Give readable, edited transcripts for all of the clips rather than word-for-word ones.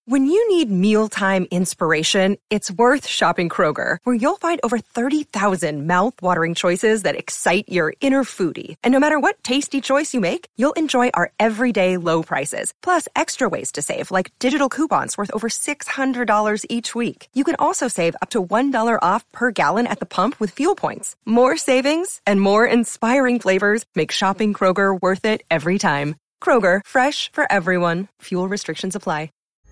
When you need mealtime inspiration, it's worth shopping Kroger, where you'll find over 30,000 mouth-watering choices that excite your inner foodie. And no matter what tasty choice you make, you'll enjoy our everyday low prices, plus extra ways to save, like digital coupons worth over $600 each week. You can also save up to $1 off per gallon at the pump with fuel points. More savings and more inspiring flavors make shopping Kroger worth it every time. Kroger, fresh for everyone. Fuel restrictions apply.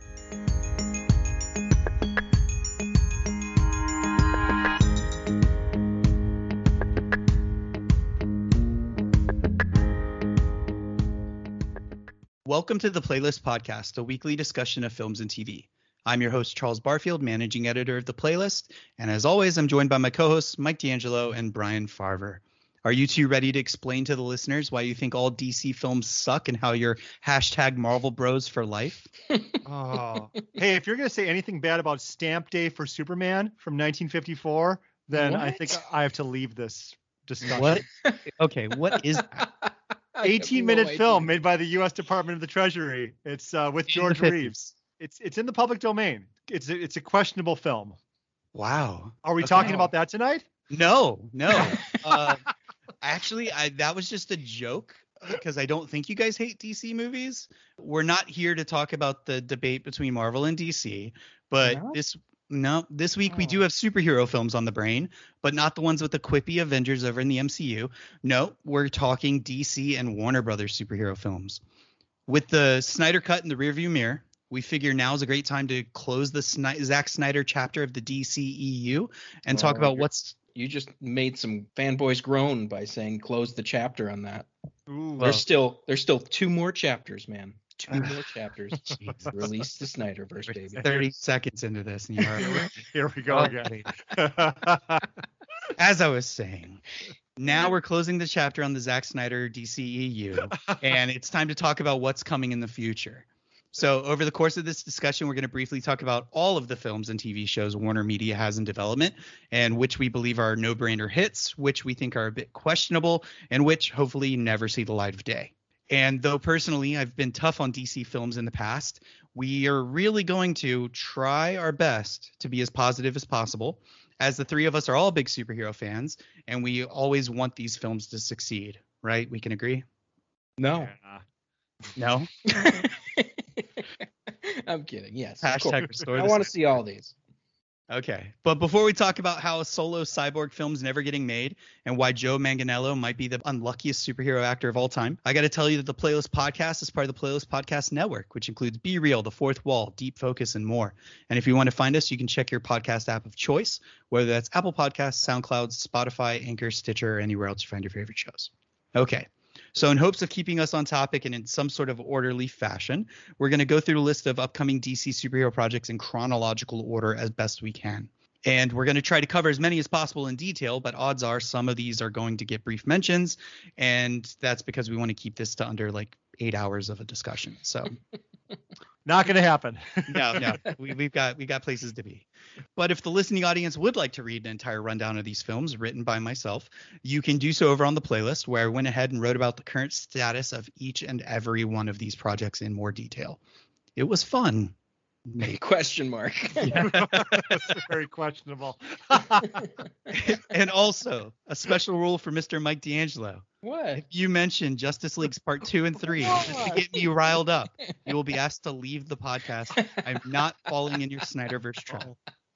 Welcome to the Playlist Podcast, a weekly discussion of films and TV. I'm your host, Charles Barfield, managing editor of The Playlist. And as always, I'm joined by my co-hosts, Mike D'Angelo and Brian Farver. Are you two ready to explain to the listeners why you think all DC films suck and how you're hashtag Marvel Bros for life? Oh, hey, if you're going to say anything bad about Stamp Day for Superman from 1954, then What? I think I have to leave this discussion. What? Okay, what is that? 18-minute film made by the U.S. Department of the Treasury. It's with George Reeves. It's in the public domain. It's a questionable film. Wow. Are we talking about that tonight? No. Actually, that was just a joke because I don't think you guys hate DC movies. We're not here to talk about the debate between Marvel and DC, but this week we do have superhero films on the brain, but not the ones with the quippy Avengers over in the MCU. No, we're talking DC and Warner Brothers superhero films. With the Snyder Cut in the rearview mirror, we figure now is a great time to close the Zack Snyder chapter of the DCEU and talk about what's... You just made some fanboys groan by saying close the chapter on that. Ooh. There's still 2 more chapters, man. 2 more chapters. Release the Snyderverse, baby. 30 seconds into this. And you are... Here we go again. As I was saying, now we're closing the chapter on the Zack Snyder DCEU, and it's time to talk about what's coming in the future. So over the course of this discussion, we're going to briefly talk about all of the films and TV shows Warner Media has in development and which we believe are no-brainer hits, which we think are a bit questionable, and which hopefully never see the light of day. And though personally I've been tough on DC films in the past, we are really going to try our best to be as positive as possible, as the three of us are all big superhero fans, and we always want these films to succeed, right? We can agree? No. No? I'm kidding. Yes. Hashtag restore I the want to see all these. Okay. But before we talk about how solo cyborg films never getting made and why Joe Manganiello might be the unluckiest superhero actor of all time, I got to tell you that the Playlist Podcast is part of the Playlist Podcast Network, which includes Be Real, The Fourth Wall, Deep Focus, and more. And if you want to find us, you can check your podcast app of choice, whether that's Apple Podcasts, SoundCloud, Spotify, Anchor, Stitcher, or anywhere else you find your favorite shows. Okay. So in hopes of keeping us on topic and in some sort of orderly fashion, we're going to go through a list of upcoming DC superhero projects in chronological order as best we can. And we're going to try to cover as many as possible in detail, but odds are some of these are going to get brief mentions. And that's because we want to keep this to under like 8 hours of a discussion. So Not going to happen. No, we've got places to be. But if the listening audience would like to read an entire rundown of these films written by myself, you can do so over on the playlist, where I went ahead and wrote about the current status of each and every one of these projects in more detail. It was fun. Question mark. That's very questionable. And also a special rule for Mr. Mike D'Angelo. What? If you mention Justice League's Part 2 and 3 just to get me riled up, you will be asked to leave the podcast. I'm not falling in your Snyderverse trap.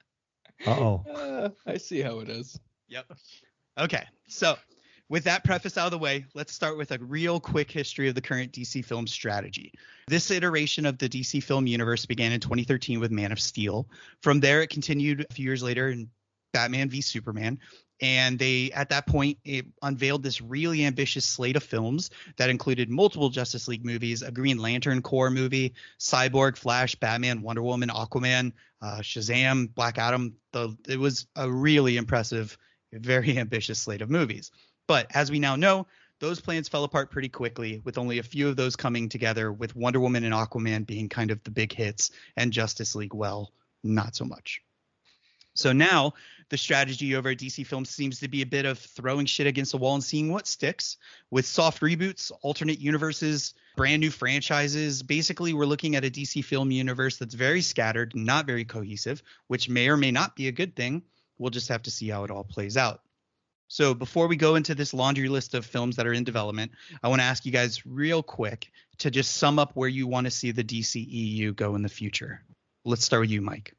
I see how it is. Yep. Okay. So with that preface out of the way, let's start with a real quick history of the current DC film strategy. This iteration of the DC film universe began in 2013 with Man of Steel. From there, it continued a few years later in Batman v Superman. And they, at that point, it unveiled this really ambitious slate of films that included multiple Justice League movies, a Green Lantern Corps movie, Cyborg, Flash, Batman, Wonder Woman, Aquaman, Shazam, Black Adam. It was a really impressive, very ambitious slate of movies. But as we now know, those plans fell apart pretty quickly, with only a few of those coming together, with Wonder Woman and Aquaman being kind of the big hits, and Justice League, well, not so much. So now the strategy over at DC Films seems to be a bit of throwing shit against the wall and seeing what sticks with soft reboots, alternate universes, brand new franchises. Basically, we're looking at a DC film universe that's very scattered, not very cohesive, which may or may not be a good thing. We'll just have to see how it all plays out. So before we go into this laundry list of films that are in development, I want to ask you guys real quick to just sum up where you want to see the DCEU go in the future. Let's start with you, Mike.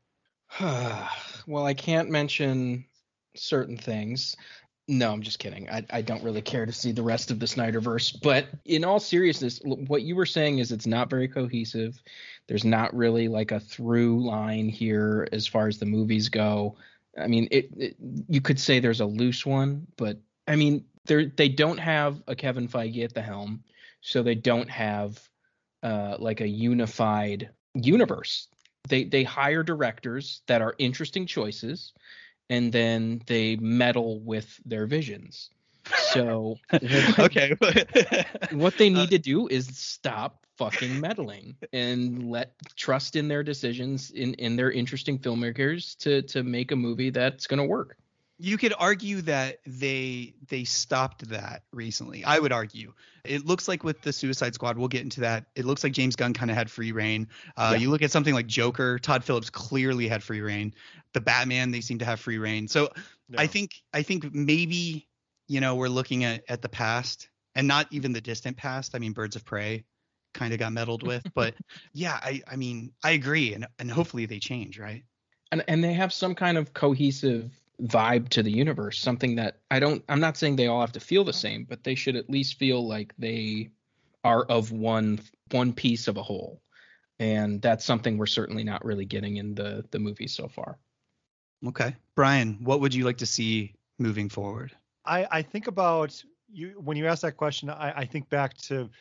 Well, I can't mention certain things. No, I'm just kidding. I don't really care to see the rest of the Snyderverse. But in all seriousness, what you were saying is it's not very cohesive. There's not really like a through line here as far as the movies go. I mean, you could say there's a loose one, but I mean, they don't have a Kevin Feige at the helm, so they don't have like a unified universe. They hire directors that are interesting choices, and then they meddle with their visions. So okay, what they need to do is stop fucking meddling and trust in their decisions in their interesting filmmakers to make a movie that's going to work. You could argue that they stopped that recently. I would argue. It looks like with the Suicide Squad, we'll get into that. It looks like James Gunn kind of had free reign. You look at something like Joker, Todd Phillips clearly had free reign. The Batman, they seem to have free reign. So I think maybe, we're looking at the past and not even the distant past. I mean, Birds of Prey kind of got meddled with. But yeah, I mean, I agree. And hopefully they change, right? And they have some kind of cohesive vibe to the universe, something that I'm not saying they all have to feel the same, but they should at least feel like they are of one piece of a whole. And that's something we're certainly not really getting in the movie so far. Okay. Brian, what would you like to see moving forward? I think about you when you ask that question. I think back to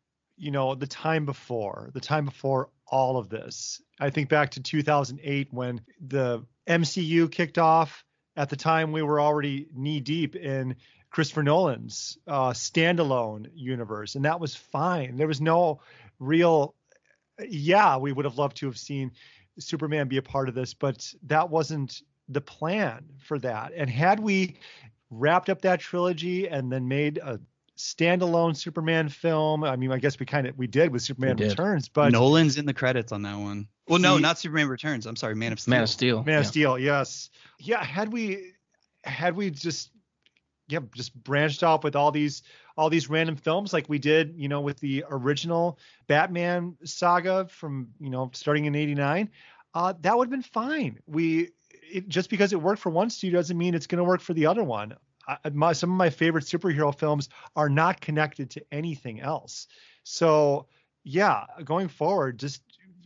the time before all of this. I think back to 2008 when the MCU kicked off. At the time, we were already knee deep in Christopher Nolan's standalone universe, and that was fine. There was no real, we would have loved to have seen Superman be a part of this, but that wasn't the plan for that. And had we wrapped up that trilogy and then made a standalone Superman film, I mean, I guess we did with Superman Returns, but Nolan's in the credits on that one. Well, no, not Superman Returns. I'm sorry, Man of Steel. Man of Steel. Yes. Yeah. Had we just branched off with all these random films like we did, with the original Batman saga from, starting in '89, that would have been fine. Just because it worked for one studio doesn't mean it's going to work for the other one. Some of my favorite superhero films are not connected to anything else. So yeah, going forward, just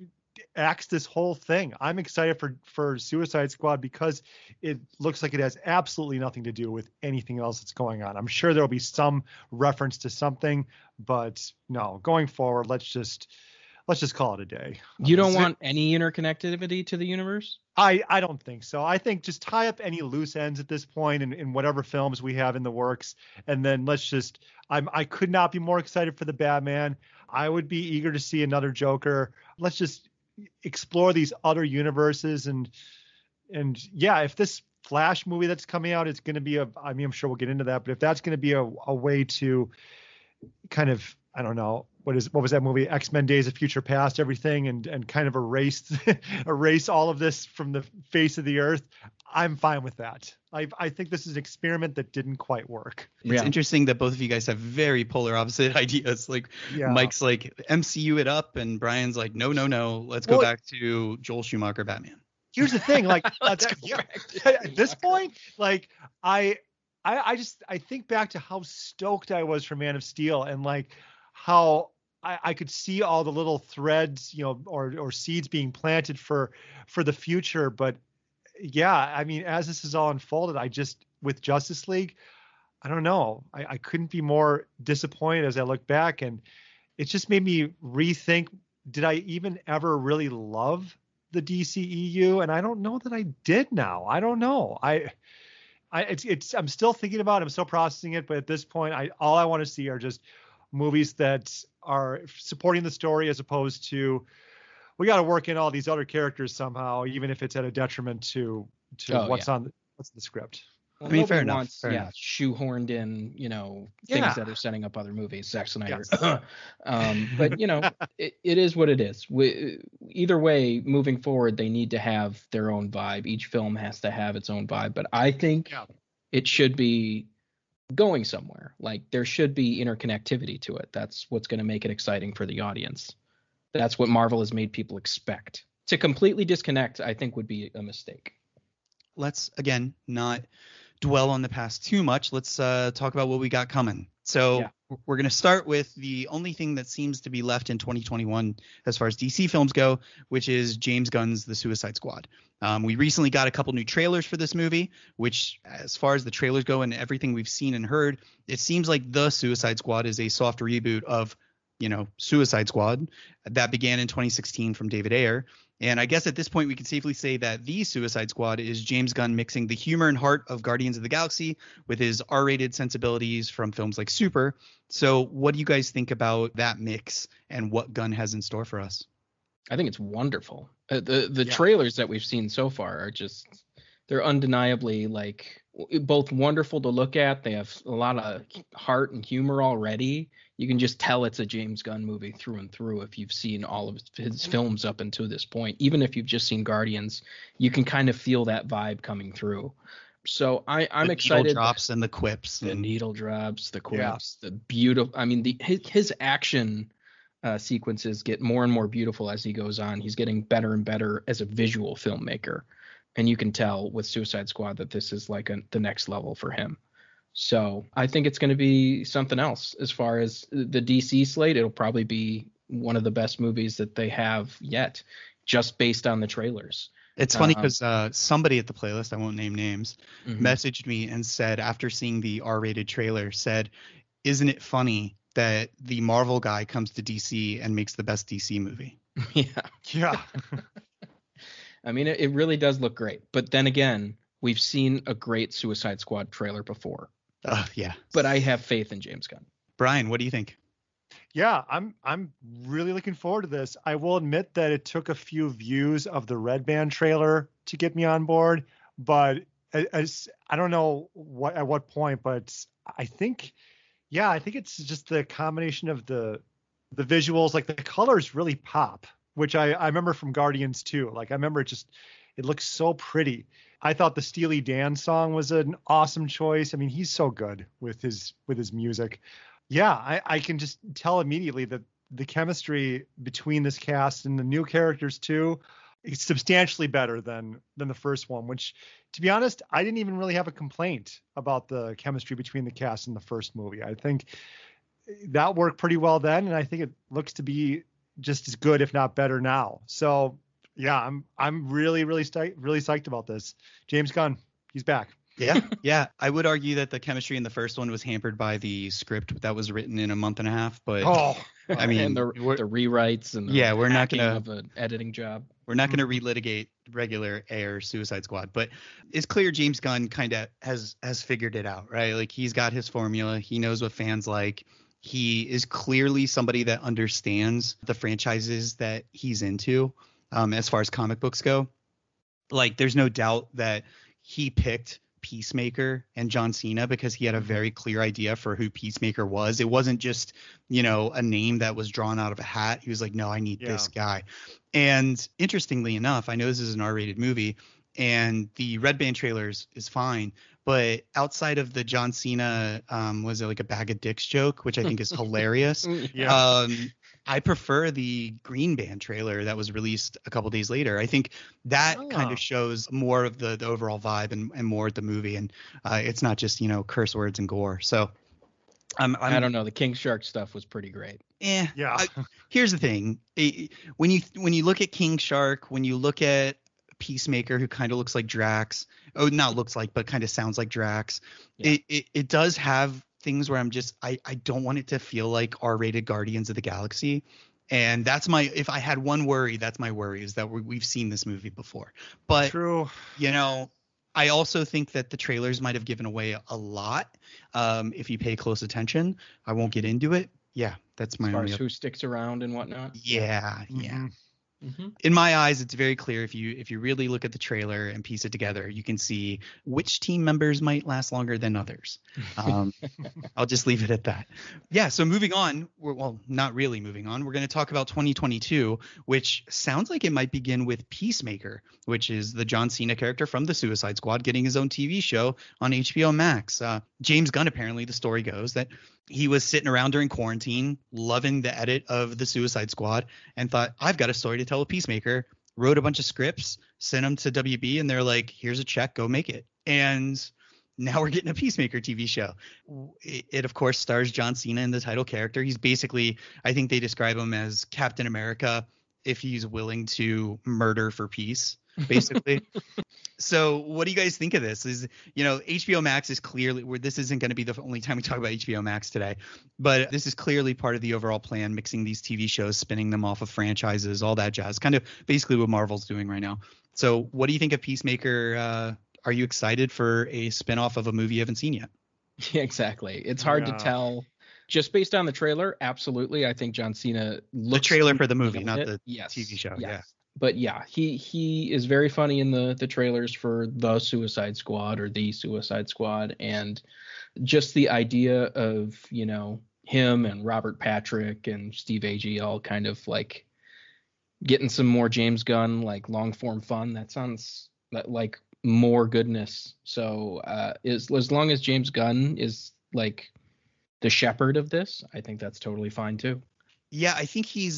axe this whole thing. I'm excited for Suicide Squad because it looks like it has absolutely nothing to do with anything else that's going on. I'm sure there'll be some reference to something, but no, going forward, let's just call it a day. You don't want any interconnectivity to the universe? I don't think so. I think just tie up any loose ends at this point in whatever films we have in the works. And then I could not be more excited for the Batman. I would be eager to see another Joker. Let's just explore these other universes. And yeah, if this Flash movie that's coming out is going to be I'm sure we'll get into that, but if that's going to be a way to kind of, I don't know, what was that movie? X-Men Days of Future Past, everything and kind of erase all of this from the face of the earth. I'm fine with that. I think this is an experiment that didn't quite work. It's interesting that both of you guys have very polar opposite ideas. Like Mike's like MCU it up and Brian's like, no. Let's go back to Joel Schumacher Batman. Here's the thing. Like at this point, like I think back to how stoked I was for Man of Steel and like how I could see all the little threads, or seeds being planted for the future. But yeah, I mean, as this is all unfolded, with Justice League, I don't know. I couldn't be more disappointed as I look back, and it just made me rethink, did I even ever really love the DCEU? And I don't know that I did now. I don't know. I'm still thinking about it. I'm still processing it. But at this point, all I want to see are just movies that are supporting the story as opposed to we got to work in all these other characters somehow, even if it's at a detriment to to Oh, what's yeah. what's the script. Well, I mean, fair nobody enough, wants, fair enough. shoehorned in, things Yeah. that are setting up other movies. Zack Snyder. Yes. But it is what it is. Either way, moving forward, they need to have their own vibe. Each film has to have its own vibe. But I think Yeah. it should be going somewhere. Like there should be interconnectivity to it. That's what's going to make it exciting for the audience. That's what Marvel has made people expect. To completely disconnect, I think, would be a mistake. Let's again not dwell on the past too much. Let's talk about what we got coming. So Yeah. we're going to start with the only thing that seems to be left in 2021 as far as DC films go, which is James Gunn's The Suicide Squad. We recently got a couple new trailers for this movie, which as far as the trailers go and everything we've seen and heard, it seems like The Suicide Squad is a soft reboot of, Suicide Squad that began in 2016 from David Ayer. And I guess at this point, we can safely say that The Suicide Squad is James Gunn mixing the humor and heart of Guardians of the Galaxy with his R-rated sensibilities from films like Super. So what do you guys think about that mix and what Gunn has in store for us? I think it's wonderful. The trailers that we've seen so far are just, they're undeniably both wonderful to look at. They have a lot of heart and humor already. You can just tell it's a James Gunn movie through and through if you've seen all of his films up until this point. Even if you've just seen Guardians, you can kind of feel that vibe coming through. So I'm excited. The needle drops and the quips. The needle drops, the quips, the beautiful. I mean, his action sequences get more and more beautiful as he goes on. He's getting better and better as a visual filmmaker. And you can tell with Suicide Squad that this is the next level for him. So I think it's going to be something else. As far as the DC slate, it'll probably be one of the best movies that they have yet, just based on the trailers. It's funny because somebody at the playlist, I won't name names, messaged me and said, after seeing the R-rated trailer, said, isn't it funny that the Marvel guy comes to DC and makes the best DC movie? Yeah. I mean, it really does look great. But then again, we've seen a great Suicide Squad trailer before. Yeah. But I have faith in James Gunn. Brian, what do you think? Yeah, I'm really looking forward to this. I will admit that it took a few views of the Red Band trailer to get me on board, but I don't know at what point, but I think it's just the combination of the visuals, like the colors really pop, which I remember from Guardians too. Like I remember it looks so pretty. I thought the Steely Dan song was an awesome choice. I mean, he's so good with his music. Yeah, I can just tell immediately that the chemistry between this cast and the new characters too is substantially better than the first one, which, to be honest, I didn't even really have a complaint about the chemistry between the cast in the first movie. I think that worked pretty well then, and I think it looks to be just as good, if not better now. So yeah, I'm really psyched about this. James Gunn, he's back. Yeah. I would argue that the chemistry in the first one was hampered by the script that was written in a month and a half. But I mean, and the rewrites and we're not gonna of an editing job. We're not gonna relitigate regular Air Suicide Squad, but it's clear James Gunn kind of has figured it out, right? Like he's got his formula. He knows what fans like. He is clearly somebody that understands the franchises that he's into. As far as comic books go, like there's no doubt that he picked Peacemaker and John Cena because he had a very clear idea for who Peacemaker was. It wasn't just, a name that was drawn out of a hat. He was like, no, I need this guy. And interestingly enough, I know this is an R-rated movie and the Red Band trailers is fine, but outside of the John Cena, was it like a bag of dicks joke, which I think is hilarious. I prefer the Green Band trailer that was released a couple days later. I think that kind of shows more of the overall vibe and more of the movie. And it's not just, curse words and gore. So I don't know. The King Shark stuff was pretty great. Here's the thing. When you look at King Shark, when you look at Peacemaker, who kind of looks like Drax, not looks like, but kind of sounds like Drax. Yeah. It does have things where I don't want it to feel like R-rated Guardians of the Galaxy. And that's if I had one worry, that's my worry, is that we've seen this movie before. But, true. I also think that the trailers might have given away a lot. If you pay close attention, I won't get into it. Yeah, that's my as far only as who sticks around and whatnot. Yeah. In my eyes, it's very clear if you really look at the trailer and piece it together, you can see which team members might last longer than others. I'll just leave it at that. Yeah. So moving on, well, not really moving on. We're going to talk about 2022, which sounds like it might begin with Peacemaker, which is the John Cena character from the Suicide Squad getting his own TV show on HBO Max. James Gunn, apparently, the story goes that he was sitting around during quarantine, loving the edit of the Suicide Squad, and thought, I've got a story to tell with Peacemaker. Wrote a bunch of scripts, sent them to WB, and they're like, here's a check, go make it. And now we're getting a Peacemaker TV show. It of course, stars John Cena in the title character. He's basically, I think they describe him as Captain America if he's willing to murder for peace, basically. So what do you guys think of this? HBO Max is clearly where this isn't going to be the only time we talk about HBO Max today, but this is clearly part of the overall plan, mixing these TV shows, spinning them off of franchises, all that jazz, kind of basically what Marvel's doing right now. So what do you think of Peacemaker? Are you excited for a spinoff of a movie you haven't seen yet? Yeah, exactly. It's hard to tell just based on the trailer. Absolutely. I think John Cena looks. The trailer for the movie, not the TV show. Yes. Yeah. But yeah, he is very funny in the trailers for the Suicide Squad or the Suicide Squad. And just the idea of, him and Robert Patrick and Steve Agee all kind of like getting some more James Gunn, like long form fun. That sounds like more goodness. So as long as James Gunn is like the shepherd of this, I think that's totally fine too. Yeah, I think he's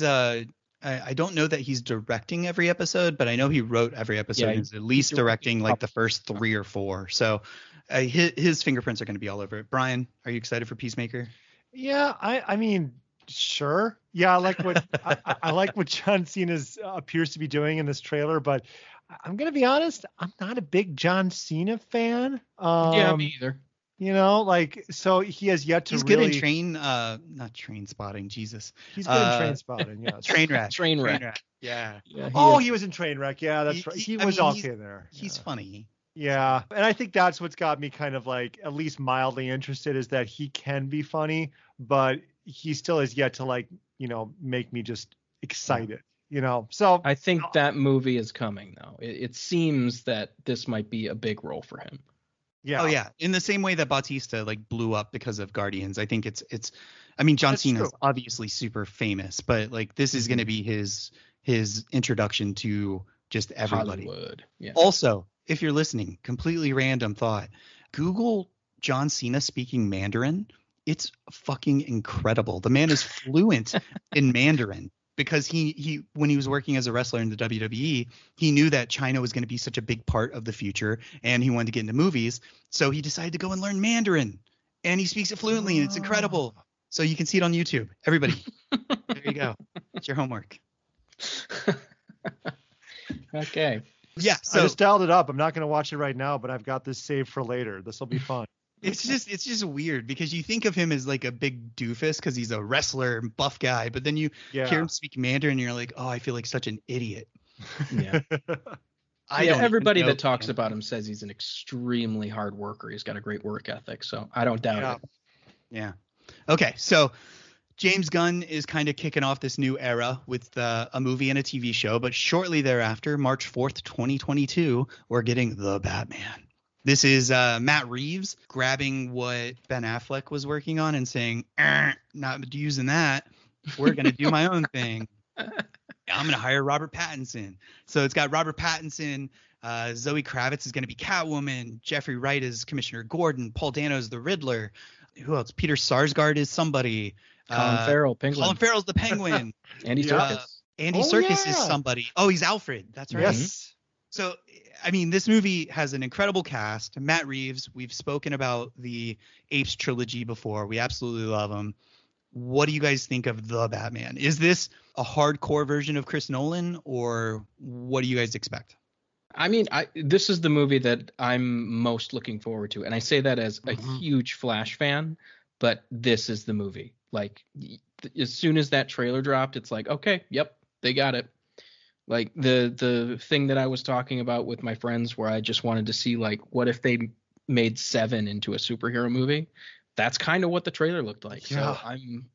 I don't know that he's directing every episode, but I know he wrote every episode. Yeah, he's at least directing like the first 3 or 4. So his fingerprints are going to be all over it. Brian, are you excited for Peacemaker? Yeah, I mean, sure. Yeah, I like what I like what John Cena appears to be doing in this trailer, but I'm going to be honest, I'm not a big John Cena fan. Yeah, me either. So he has yet to He's really... good in not Train Spotting, Jesus. He's good in Train Spotting, yes. Trainwreck. Yeah. He was in Trainwreck. Yeah, that's right. He was okay there. He's funny. Yeah. And I think that's what's got me kind of like at least mildly interested is that he can be funny, but he still has yet to like, make me just excited. So I think that movie is coming though. It seems that this might be a big role for him. Yeah. Oh yeah. In the same way that Bautista like blew up because of Guardians, I think it's. I mean, John Cena is obviously super famous, but like this is going to be his introduction to just everybody. Hollywood. Yeah. Also, if you're listening, completely random thought. Google John Cena speaking Mandarin. It's fucking incredible. The man is fluent in Mandarin. Because he when he was working as a wrestler in the WWE, he knew that China was going to be such a big part of the future, and he wanted to get into movies. So he decided to go and learn Mandarin, and he speaks it fluently, and it's incredible. So you can see it on YouTube. Everybody, there you go. It's your homework. Okay. Yeah. So I just dialed it up. I'm not going to watch it right now, but I've got this saved for later. This will be fun. It's just weird because you think of him as like a big doofus because he's a wrestler and buff guy, but then you hear him speak Mandarin and you're like, oh, I feel like such an idiot. Yeah. Everybody that talks about him says he's an extremely hard worker. He's got a great work ethic, so I don't doubt it. Yeah. Okay, so James Gunn is kind of kicking off this new era with a movie and a TV show, but shortly thereafter, March 4th, 2022, we're getting The Batman. This is Matt Reeves grabbing what Ben Affleck was working on and saying, not using that. We're going to do my own thing. I'm going to hire Robert Pattinson. So it's got Robert Pattinson. Zoe Kravitz is going to be Catwoman. Jeffrey Wright is Commissioner Gordon. Paul Dano is the Riddler. Who else? Peter Sarsgaard is somebody. Colin Farrell, Penguin. Colin Farrell's the Penguin. Andy Serkis. Andy Serkis is somebody. Oh, he's Alfred. That's right. Yes. So, I mean, this movie has an incredible cast. Matt Reeves, we've spoken about the Apes trilogy before. We absolutely love him. What do you guys think of The Batman? Is this a hardcore version of Chris Nolan, or what do you guys expect? I mean, this is the movie that I'm most looking forward to. And I say that as a huge Flash fan, but this is the movie. Like, as soon as that trailer dropped, it's like, okay, yep, they got it. Like the thing that I was talking about with my friends where I just wanted to see, like, what if they made Seven into a superhero movie? That's kind of what the trailer looked like. Yeah. So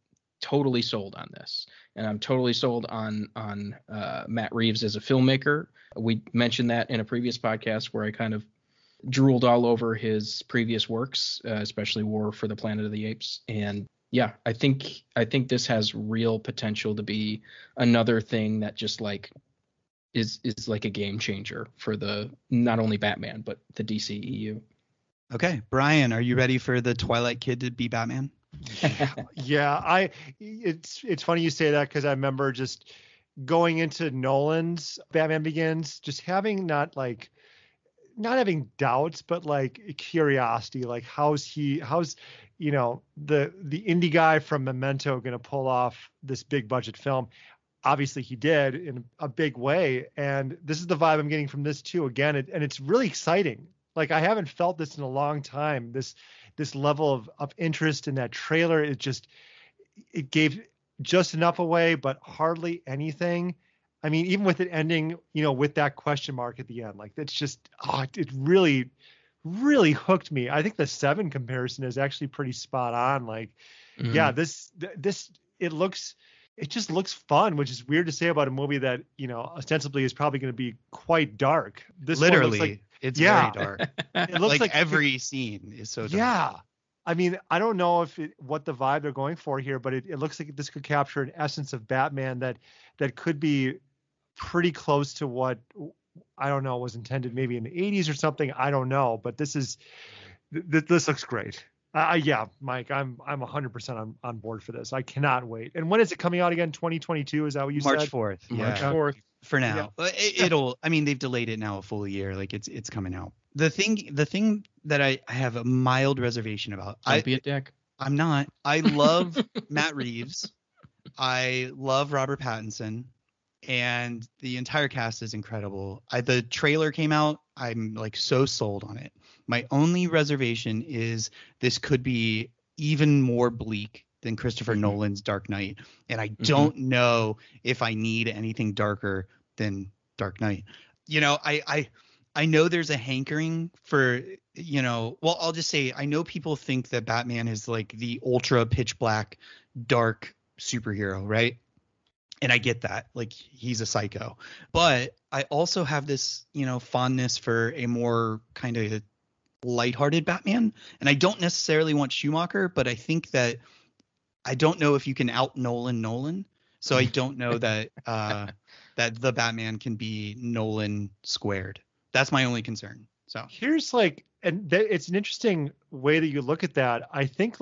totally sold on this, and I'm totally sold on Matt Reeves as a filmmaker. We mentioned that in a previous podcast where I kind of drooled all over his previous works, especially War for the Planet of the Apes. And yeah, I think this has real potential to be another thing that just like is like a game changer for the not only Batman but the DCEU. Okay, Brian, are you ready for the Twilight Kid to be Batman? Yeah, it's funny you say that, because I remember just going into Nolan's Batman Begins, just having not having doubts, but like curiosity, like how's the indie guy from Memento going to pull off this big budget film? Obviously he did in a big way, and this is the vibe I'm getting from this too. Again, and it's really exciting. Like, I haven't felt this in a long time. This level of interest in that trailer, it gave just enough away, but hardly anything. I mean, even with it ending, with that question mark at the end, like, it's just, it really, really hooked me. I think the 7 comparison is actually pretty spot on. Like, yeah, it just looks fun, which is weird to say about a movie that, ostensibly is probably going to be quite dark. This literally, it's very dark. It looks like every scene is so dark. Yeah. I mean, I don't know what the vibe they're going for here, but it looks like this could capture an essence of Batman that could be pretty close to what, I don't know, was intended maybe in the 80s or something. I don't know, but this looks great. Yeah, Mike, I'm 100% on board for this. I cannot wait. And when is it coming out again? 2022? Is that what you said? March 4th. Yeah. March 4th. For now. Yeah. I mean, they've delayed it now a full year. Like, it's coming out. The thing that I have a mild reservation about. Don't be a dick. I'm not. I love Matt Reeves. I love Robert Pattinson. And the entire cast is incredible. The trailer came out. I'm like so sold on it. My only reservation is this could be even more bleak than Christopher Nolan's Dark Knight. And I don't know if I need anything darker than Dark Knight. I know there's a hankering for, I'll just say, I know people think that Batman is like the ultra pitch black, dark superhero, right? And I get that, like, he's a psycho, but I also have this, fondness for a more kind of lighthearted Batman. And I don't necessarily want Schumacher, but I think that I don't know if you can out Nolan. So I don't know that that the Batman can be Nolan squared. That's my only concern. So here's it's an interesting way that you look at that. I think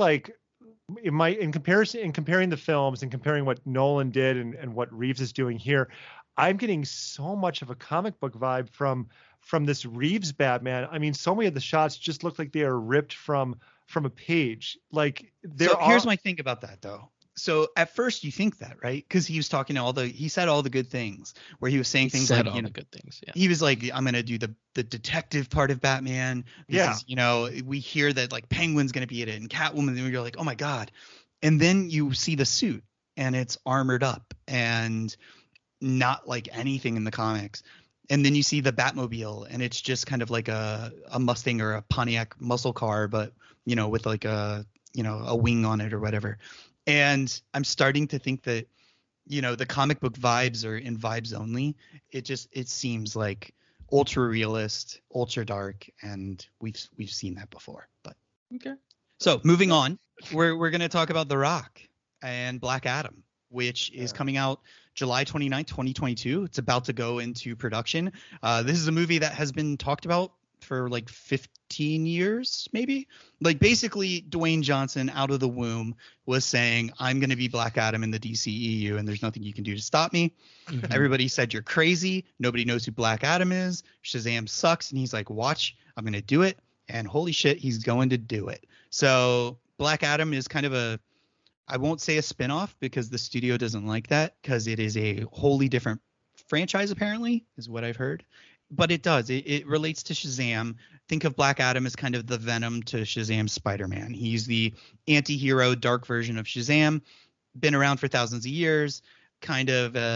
it might, in comparing the films and comparing what Nolan did and what Reeves is doing here, I'm getting so much of a comic book vibe from this Reeves Batman. I mean, so many of the shots just look like they are ripped from a page. Like, here's my thing about that though. So at first you think that, right? Because he was talking to he said all the good things, where he was saying things like, the good things. Yeah. He was like, I'm going to do the detective part of Batman. Because, we hear that like Penguin's going to be in it and Catwoman, and you're like, oh my God. And then you see the suit and it's armored up and not like anything in the comics. And then you see the Batmobile and it's just kind of like a Mustang or a Pontiac muscle car, but, with like a wing on it or whatever. And I'm starting to think that, the comic book vibes are in vibes only. It seems like ultra realist, ultra dark, and we've seen that before. But okay. So moving on, we're going to talk about The Rock and Black Adam, which is coming out July 29th, 2022. It's about to go into production. This is a movie that has been talked about for like 15 years, maybe. Like, basically Dwayne Johnson out of the womb was saying, I'm going to be Black Adam in the DCEU and there's nothing you can do to stop me. Mm-hmm. Everybody said you're crazy. Nobody knows who Black Adam is. Shazam sucks. And he's like, watch, I'm going to do it. And holy shit, he's going to do it. So Black Adam is kind of I won't say a spinoff because the studio doesn't like that, because it is a wholly different franchise, apparently, is what I've heard. But it does. It relates to Shazam. Think of Black Adam as kind of the Venom to Shazam's Spider-Man. He's the anti-hero, dark version of Shazam. Been around for thousands of years. Kind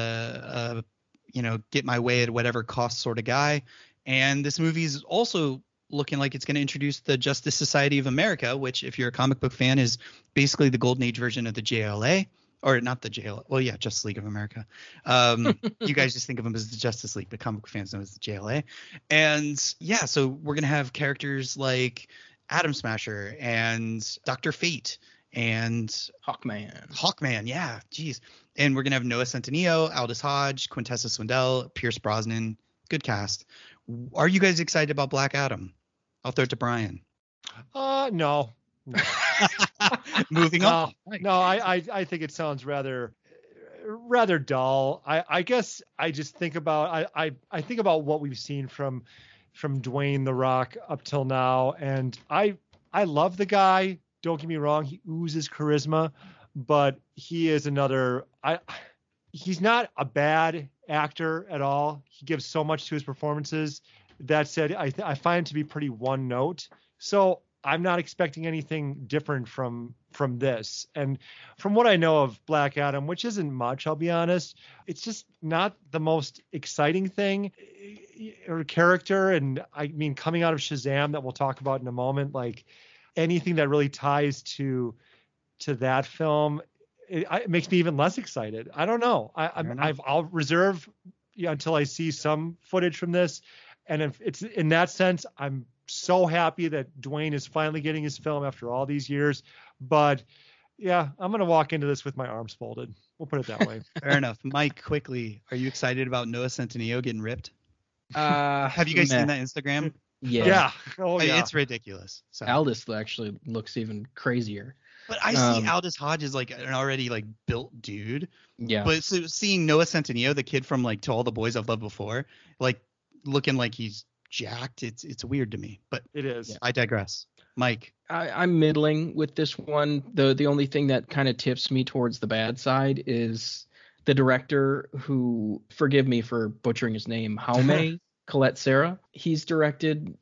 of, get my way at whatever cost sort of guy. And this movie is also looking like it's going to introduce the Justice Society of America, which, if you're a comic book fan, is basically the Golden Age version of the JLA. or not the JLA. Well, yeah, Justice League of America. You guys just think of him as the Justice League, but comic book fans know him as the JLA. And yeah, so we're gonna have characters like Atom Smasher and Dr. Fate and Hawkman, yeah, geez. And we're gonna have Noah Centineo, Aldous Hodge, Quintessa Swindell, Pierce Brosnan. Good cast. Are you guys excited about Black Adam? I'll throw it to Brian. No. Moving on. No, I think it sounds rather dull. I guess I just think about I think about what we've seen from Dwayne The Rock up till now, and I love the guy. Don't get me wrong, he oozes charisma, but he is another. He's not a bad actor at all. He gives so much to his performances. That said, I find him to be pretty one note. So I'm not expecting anything different from this. And from what I know of Black Adam, which isn't much, I'll be honest, it's just not the most exciting thing or character. And I mean, coming out of Shazam, that we'll talk about in a moment, like anything that really ties to that film, it makes me even less excited. I don't know. I'll reserve until I see some footage from this. And if it's in that sense, I'm so happy that Dwayne is finally getting his film after all these years. But yeah, I'm going to walk into this with my arms folded. We'll put it that way. Fair enough. Mike, quickly, are you excited about Noah Centineo getting ripped? Have you guys seen that Instagram? Yeah. Oh, yeah. It's ridiculous. So. Aldous actually looks even crazier. But I see Aldous Hodge as like an already like built dude. Yeah. But so seeing Noah Centineo, the kid from like To All the Boys I've Loved Before, like looking like he's jacked, it's weird to me. But it is. Yeah. I digress. Mike. I'm middling with this one. The only thing that kind of tips me towards the bad side is the director who, forgive me for butchering his name, Jaume Colette Serra. He's directed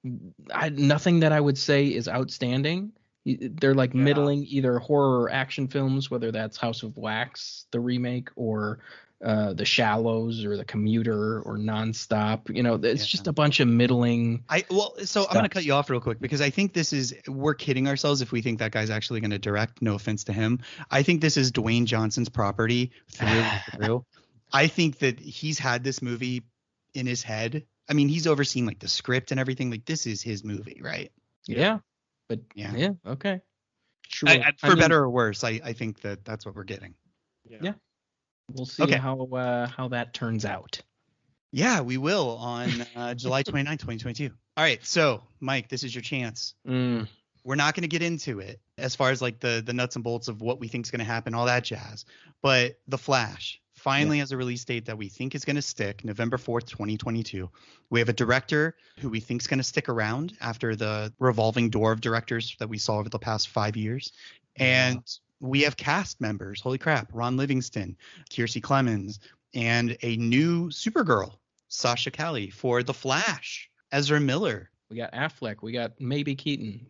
nothing that I would say is outstanding. They're like middling either horror or action films, whether that's House of Wax, the remake, or The Shallows or The Commuter or Nonstop. You know, it's just a bunch of middling. So I'm going to cut you off real quick because I think we're kidding ourselves if we think that guy's actually going to direct. No offense to him. I think this is Dwayne Johnson's property through and through. I think that he's had this movie in his head. I mean, he's overseen like the script and everything. Like this is his movie, right? Yeah. But yeah, okay. Sure. For better or worse, I think that's what we're getting. Yeah. We'll see how that turns out. Yeah, we will on July 29, 2022. All right, so Mike, this is your chance. We're not going to get into it as far as like the nuts and bolts of what we think is going to happen, all that jazz. But The Flash finally has a release date that we think is going to stick, November 4th, 2022. We have a director who we think is going to stick around after the revolving door of directors that we saw over the past 5 years. And we have cast members, holy crap, Ron Livingston, Kiersey Clemens, and a new Supergirl, Sasha Calle, for The Flash, Ezra Miller. We got Affleck. We got maybe Keaton.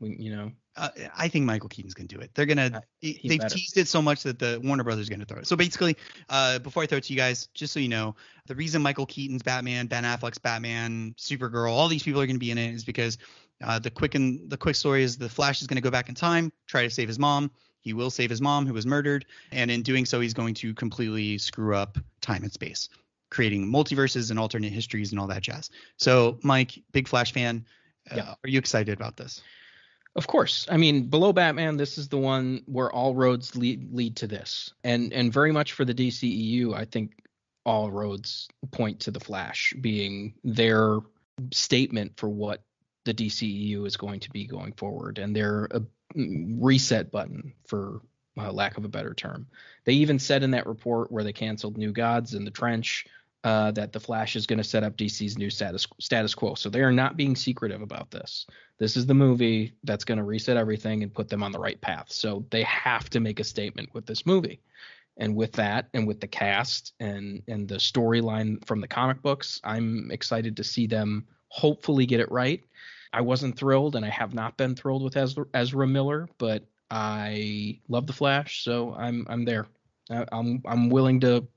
I think Michael Keaton's going to do it. They're going to they've teased it so much that the Warner Brothers is going to throw it. So basically, before I throw it to you guys, just so you know, the reason Michael Keaton's Batman, Ben Affleck's Batman, Supergirl, all these people are going to be in it is because the quick story is the Flash is going to go back in time, try to save his mom. He will save his mom, who was murdered, and in doing so, he's going to completely screw up time and space, creating multiverses and alternate histories and all that jazz. So, Mike, big Flash fan, are you excited about this? Of course. I mean, below Batman, this is the one where all roads lead to this, and very much for the DCEU, I think all roads point to the Flash being their statement for what the DCEU is going to be going forward, and their reset button, for lack of a better term. They even said in that report where they canceled New Gods and The Trench that the Flash is going to set up DC's new status quo. So they are not being secretive about this. This is the movie that's going to reset everything and put them on the right path. So they have to make a statement with this movie. And with that, and with the cast and the storyline from the comic books, I'm excited to see them hopefully get it right. I wasn't thrilled, and I have not been thrilled with Ezra Miller, but I love the Flash, so I'm there. I'm willing to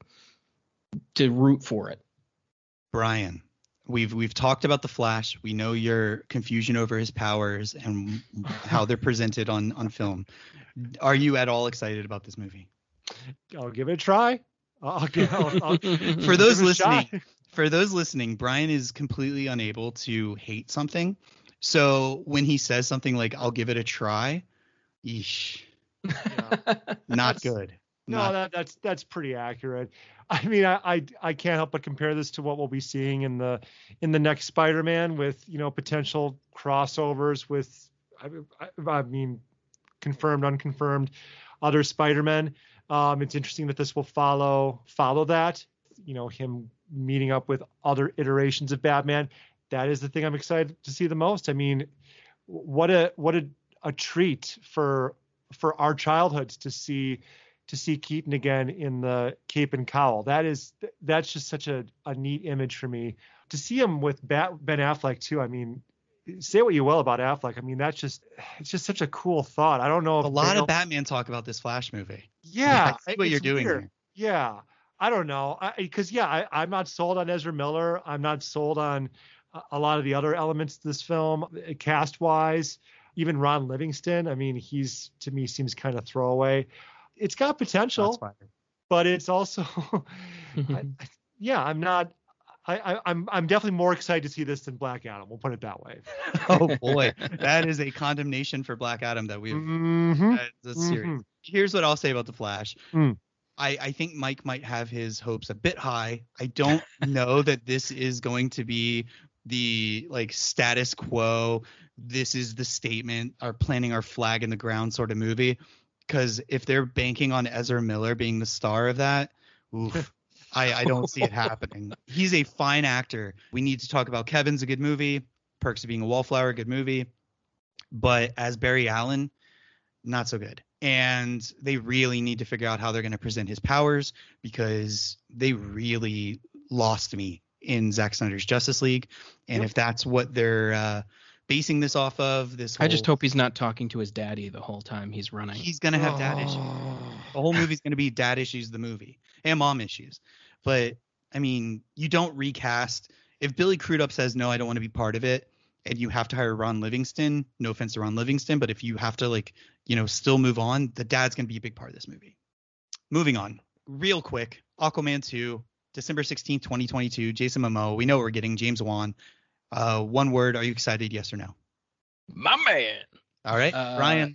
root for it. Brian, we've talked about the Flash. We know your confusion over his powers and how they're presented on film. Are you at all excited about this movie? I'll give it a try. I'll For those listening, Brian is completely unable to hate something. So when he says something like "I'll give it a try," yeesh, not good. No, that's pretty accurate. I mean, I can't help but compare this to what we'll be seeing in the next Spider-Man with, potential crossovers with, I mean, confirmed, unconfirmed other Spider-Men. It's interesting that this will follow that, him meeting up with other iterations of Batman. That is the thing I'm excited to see the most. I mean, what a treat for our childhoods to see Keaton again in the cape and cowl. That's just such a neat image for me. To see him with Ben Affleck too. I mean, say what you will about Affleck. I mean, it's just such a cool thought. I don't know if a lot of Batman talk about this Flash movie. Yeah, I see what you're doing here. Yeah, I don't know, because I'm not sold on Ezra Miller. I'm not sold on a lot of the other elements of this film, cast wise. Even Ron Livingston. I mean, he's, to me, seems kind of throwaway. It's got potential, but it's also, I'm not. I'm definitely more excited to see this than Black Adam. We'll put it that way. Oh boy, that is a condemnation for Black Adam that we've. That's serious. Here's what I'll say about the Flash. I think Mike might have his hopes a bit high. I don't know that this is going to be the status quo. This is the statement, our planting our flag in the ground sort of movie. Because if they're banking on Ezra Miller being the star of that, oof. I don't see it happening. He's a fine actor. We need to talk about Kevin's a good movie. Perks of Being a Wallflower, good movie. But as Barry Allen, not so good. And they really need to figure out how they're going to present his powers, because they really lost me in Zack Snyder's Justice League. And if that's what they're basing this off of, I just hope he's not talking to his daddy the whole time he's running. He's going to have dad issues. The whole movie's going to be dad issues, the movie, and mom issues. But I mean, you don't recast. If Billy Crudup says, no, I don't want to be part of it, and you have to hire Ron Livingston, no offense to Ron Livingston, but if you have to still move on, the dad's going to be a big part of this movie. Moving on real quick. Aquaman 2, December 16th, 2022, Jason Momoa. We know what we're getting. James Wan. One word. Are you excited? Yes or no? My man. All right. Ryan.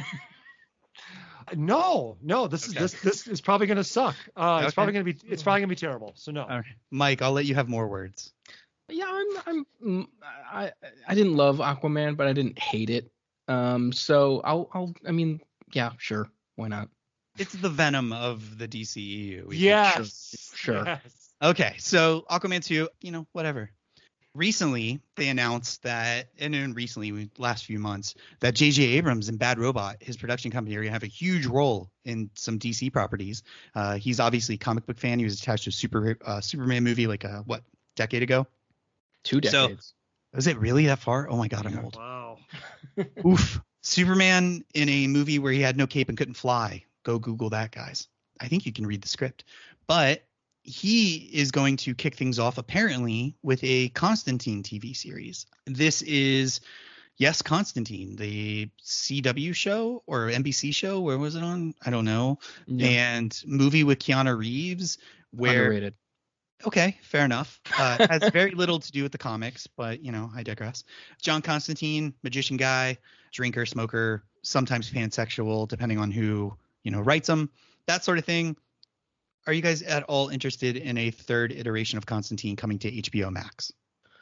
No. This is probably going to suck. It's probably going to be terrible. So no. All right. Mike, I'll let you have more words. Yeah, I didn't love Aquaman, but I didn't hate it. So I mean, yeah, sure. Why not? It's the Venom of the DCEU. Yes. Sure. Yes. Okay. So Aquaman 2, whatever. Recently, they announced that, last few months, that J.J. Abrams and Bad Robot, his production company, are going to have a huge role in some DC properties. He's obviously a comic book fan. He was attached to a Superman movie decade ago? 2 decades. So, is it really that far? Oh my God, I'm old. Wow. Oof. Superman in a movie where he had no cape and couldn't fly. Go Google that, guys. I think you can read the script. But he is going to kick things off apparently with a Constantine TV series. This is, yes, Constantine, the CW show or NBC show. Where was it on? I don't know. Yeah. And movie with Keanu Reeves. Underrated. Okay, fair enough. Has very little to do with the comics, but I digress. John Constantine, magician guy, drinker, smoker, sometimes pansexual, depending on who writes them, that sort of thing. Are you guys at all interested in a third iteration of Constantine coming to HBO Max?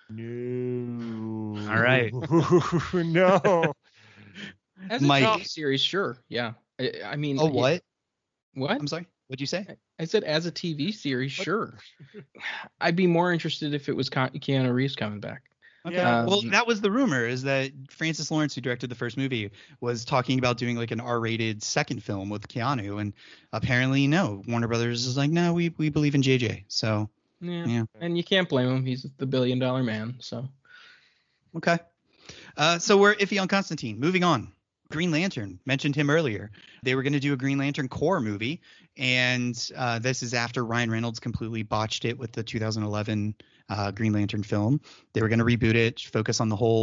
No. All right. No. As a TV series, sure. Yeah. I mean. Oh, what? What? I'm sorry. What'd you say? I said as a TV series, sure. I'd be more interested if it was Keanu Reeves coming back. Okay. Well, that was the rumor, is that Francis Lawrence, who directed the first movie, was talking about doing an R-rated second film with Keanu, and apparently no. Warner Brothers is like, no, we believe in JJ. So yeah. And you can't blame him. He's the $1 billion man. So okay. So we're iffy on Constantine. Moving on. Green Lantern, mentioned him earlier. They were going to do a Green Lantern Corps movie, and this is after Ryan Reynolds completely botched it with the 2011 Green Lantern film. They were going to reboot it, focus on the whole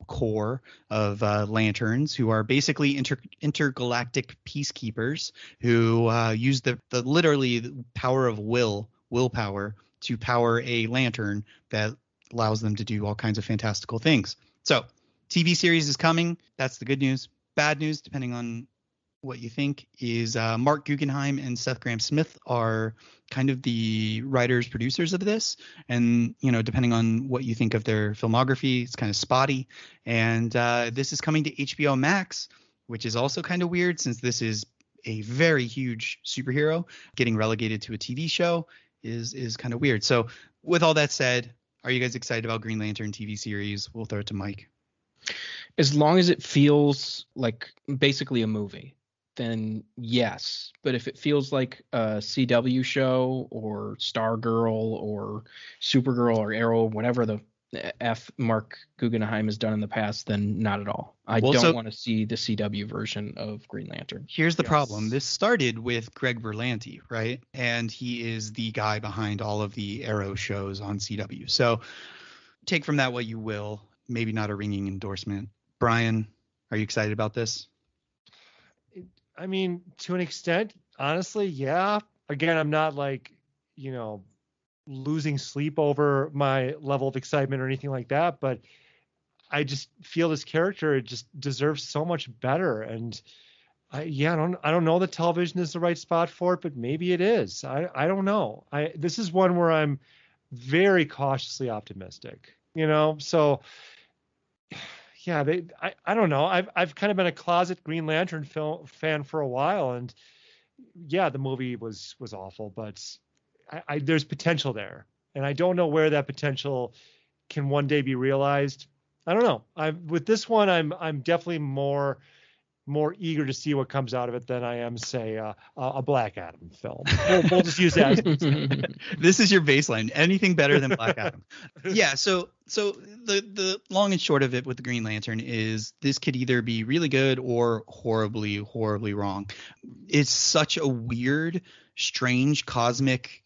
corps of lanterns who are basically intergalactic peacekeepers who use the literally the power of willpower to power a lantern that allows them to do all kinds of fantastical things. So TV series is coming. That's the good news. Bad news, depending on what you think, is Mark Guggenheim and Seth Grahame-Smith are kind of the writers, producers of this. And, you know, depending on what you think of their filmography, it's kind of spotty. And this is coming to HBO Max, which is also kind of weird since this is a very huge superhero. Getting relegated to a TV show is kind of weird. So with all that said, are you guys excited about Green Lantern TV series? We'll throw it to Mike. As long as it feels like basically a movie, then yes. But if it feels like a CW show or Stargirl or Supergirl or Arrow, whatever the F Mark Guggenheim has done in the past, then not at all. I don't want to see the CW version of Green Lantern. Here's the problem. This started with Greg Berlanti, right? And he is the guy behind all of the Arrow shows on CW. So take from that what you will. Maybe not a ringing endorsement. Brian, are you excited about this? I mean, to an extent, honestly, yeah. Again, I'm not like, you know, losing sleep over my level of excitement or anything like that, but I just feel this character just deserves so much better. And I don't know that television is the right spot for it, but maybe it is. I don't know. This is one where I'm very cautiously optimistic, you know? So yeah, I don't know. I've kind of been a closet Green Lantern fan for a while, and yeah, the movie was awful, but there's potential there, and I don't know where that potential can one day be realized. I don't know. With this one, I'm definitely more eager to see what comes out of it than I am, say, a Black Adam film. We'll just use that as an example. This is your baseline. Anything better than Black Adam? Yeah. So the long and short of it with the Green Lantern is this could either be really good or horribly, horribly wrong. It's such a weird, strange, cosmic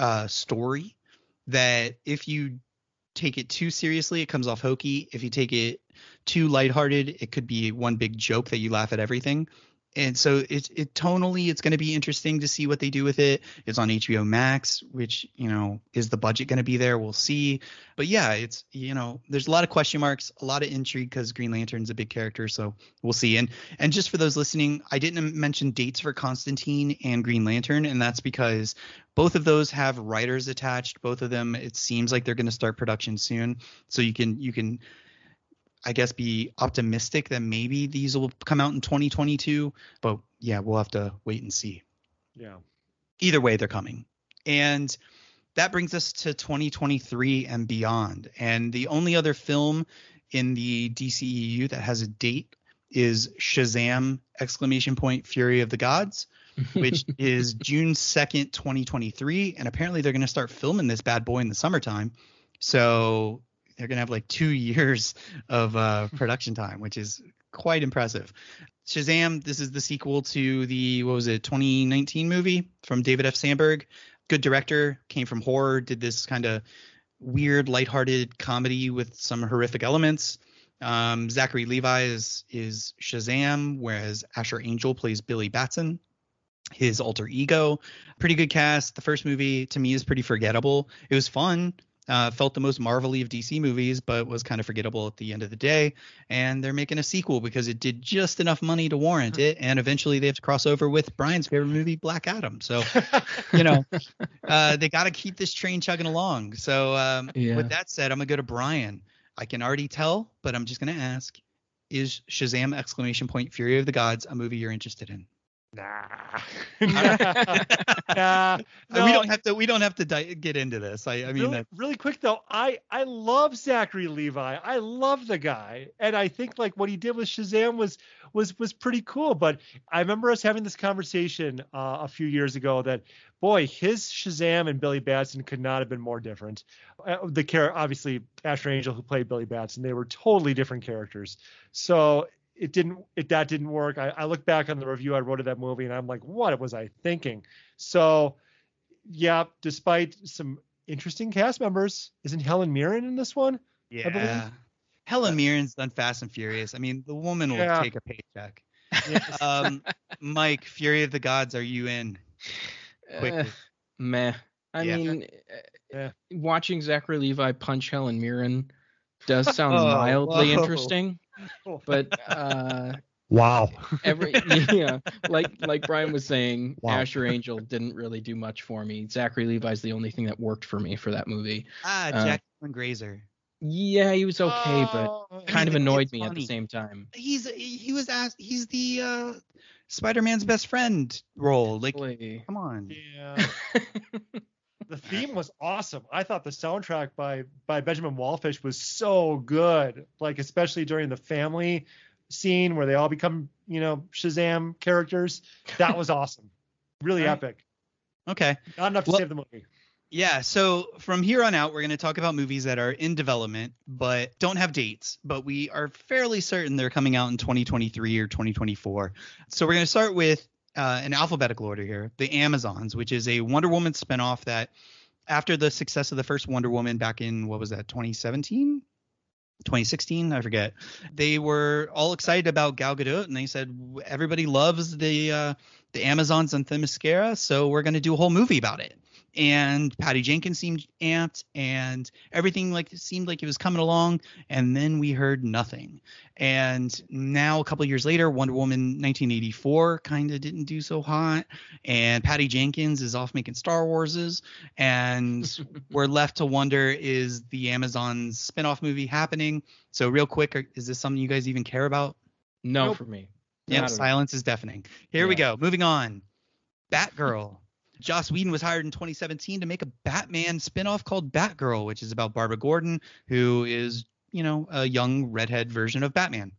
story that if you take it too seriously, it comes off hokey. If you take it too lighthearted, it could be one big joke that you laugh at everything. And so it tonally, it's going to be interesting to see what they do with it. It's on HBO Max, which, you know, is the budget going to be there? We'll see. But yeah, it's, you know, there's a lot of question marks, a lot of intrigue because Green Lantern's a big character. So we'll see. And just for those listening, I didn't mention dates for Constantine and Green Lantern. And that's because both of those have writers attached. Both of them, it seems like they're going to start production soon. So you can I guess be optimistic that maybe these will come out in 2022, but yeah, we'll have to wait and see. Yeah. Either way, they're coming. And that brings us to 2023 and beyond. And the only other film in the DCEU that has a date is Shazam! Fury of the Gods, which is June 2nd, 2023. And apparently they're going to start filming this bad boy in the summertime. So they're going to have like 2 years of production time, which is quite impressive. Shazam, this is the sequel to the, 2019 movie from David F. Sandberg. Good director, came from horror, did this kind of weird, lighthearted comedy with some horrific elements. Zachary Levi is Shazam, whereas Asher Angel plays Billy Batson, his alter ego. Pretty good cast. The first movie, to me, is pretty forgettable. It was fun. Felt the most Marvel-y of DC movies, but was kind of forgettable at the end of the day. And they're making a sequel because it did just enough money to warrant it. And eventually they have to cross over with Brian's favorite movie, Black Adam. So, you know, they got to keep this train chugging along. So with that said, I'm going to go to Brian. I can already tell, but I'm just going to ask, is Shazam! Fury of the Gods a movie you're interested in? Nah. No. We don't have to get into this. I mean, really quick though, I love Zachary Levi. I love the guy, and I think like what he did with Shazam was pretty cool. But I remember us having this conversation a few years ago that, boy, his Shazam and Billy Batson could not have been more different. The character, obviously, Asher Angel, who played Billy Batson, they were totally different characters. So that didn't work. I look back on the review I wrote of that movie and I'm like, what was I thinking? So yeah, despite some interesting cast members, isn't Helen Mirren in this one? Yeah. Helen Mirren's done Fast and Furious. I mean, the woman will take a paycheck. Mike, Fury of the Gods, are you in? Quickly. Meh. I mean, watching Zachary Levi punch Helen Mirren does sound mildly interesting, but wow. Like Brian was saying, Asher Angel didn't really do much for me. Zachary Levi's the only thing that worked for me for that movie. Jackson Grazer. Yeah, he was okay, but kind of annoyed me at the same time. He's the Spider-Man's best friend role. Like, come on. Yeah. The theme was awesome. I thought the soundtrack by Benjamin Wallfish was so good. Like, especially during the family scene where they all become, Shazam characters. That was awesome. Really epic. Okay. Not enough to save the movie. Yeah, so from here on out, we're going to talk about movies that are in development but don't have dates, but we are fairly certain they're coming out in 2023 or 2024. So we're going to start with in alphabetical order here, The Amazons, which is a Wonder Woman spinoff that after the success of the first Wonder Woman back in, 2017? 2016, I forget. They were all excited about Gal Gadot, and they said everybody loves the Amazons and Themyscira, so we're going to do a whole movie about it. And Patty Jenkins seemed amped, and everything seemed like it was coming along, and then we heard nothing. And now a couple of years later, Wonder Woman 1984 kind of didn't do so hot, and Patty Jenkins is off making Star Warses, and we're left to wonder, is the Amazons spinoff movie happening? So real quick, is this something you guys even care about? No, nope. For me. Yeah, silence is deafening. Here we go. Moving on. Batgirl. Joss Whedon was hired in 2017 to make a Batman spinoff called Batgirl, which is about Barbara Gordon, who is, a young redhead version of Batman.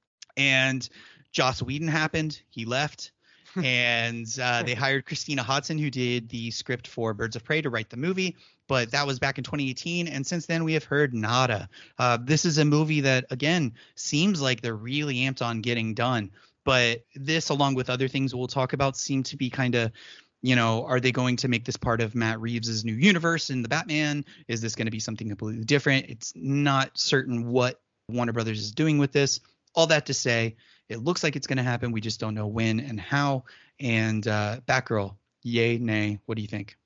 And Joss Whedon happened. He left. And they hired Christina Hodson, who did the script for Birds of Prey, to write the movie. But that was back in 2018. And since then, we have heard nada. This is a movie that, again, seems like they're really amped on getting done. But this, along with other things we'll talk about, seem to be kind of, are they going to make this part of Matt Reeves' new universe in the Batman? Is this going to be something completely different? It's not certain what Warner Brothers is doing with this. All that to say, it looks like it's going to happen. We just don't know when and how. And Batgirl, yay, nay, what do you think?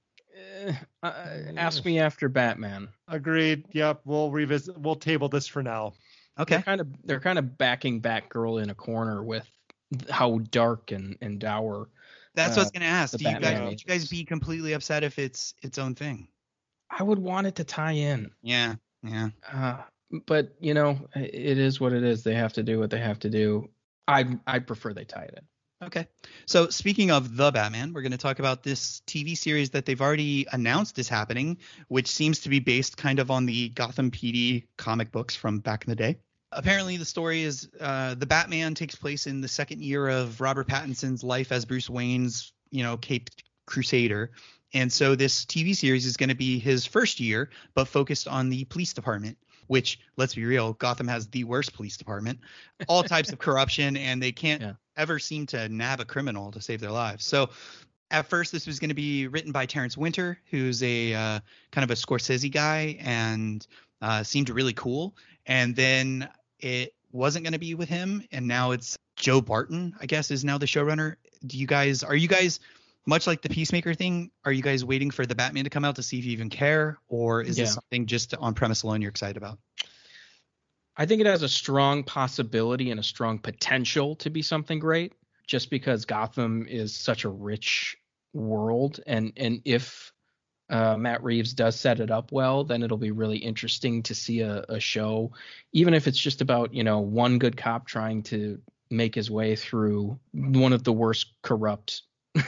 Ask me after Batman. Agreed. Yep. We'll table this for now. Okay. They're kind of backing Batgirl in a corner with how dark and dour. That's what I was going to ask. Would you guys be completely upset if it's its own thing? I would want it to tie in. Yeah. But it is what it is. They have to do what they have to do. I prefer they tie it in. Okay. So speaking of the Batman, we're going to talk about this TV series that they've already announced is happening, which seems to be based kind of on the Gotham PD comic books from back in the day. Apparently, the story is the Batman takes place in the second year of Robert Pattinson's life as Bruce Wayne's, Caped Crusader. And so this TV series is going to be his first year, but focused on the police department, which, let's be real, Gotham has the worst police department, all types of corruption, and they can't ever seem to nab a criminal to save their lives. So at first, this was going to be written by Terrence Winter, who's a kind of a Scorsese guy and seemed really cool. And then it wasn't going to be with him, and now it's Joe Barton, I guess, is now the showrunner. Are you guys much like the Peacemaker thing? Are you guys waiting for the Batman to come out to see if you even care, or is this something just on premise alone you're excited about? I think it has a strong possibility and a strong potential to be something great, just because Gotham is such a rich world, and if Matt Reeves does set it up well, then it'll be really interesting to see a show, even if it's just about, one good cop trying to make his way through one of the worst corrupt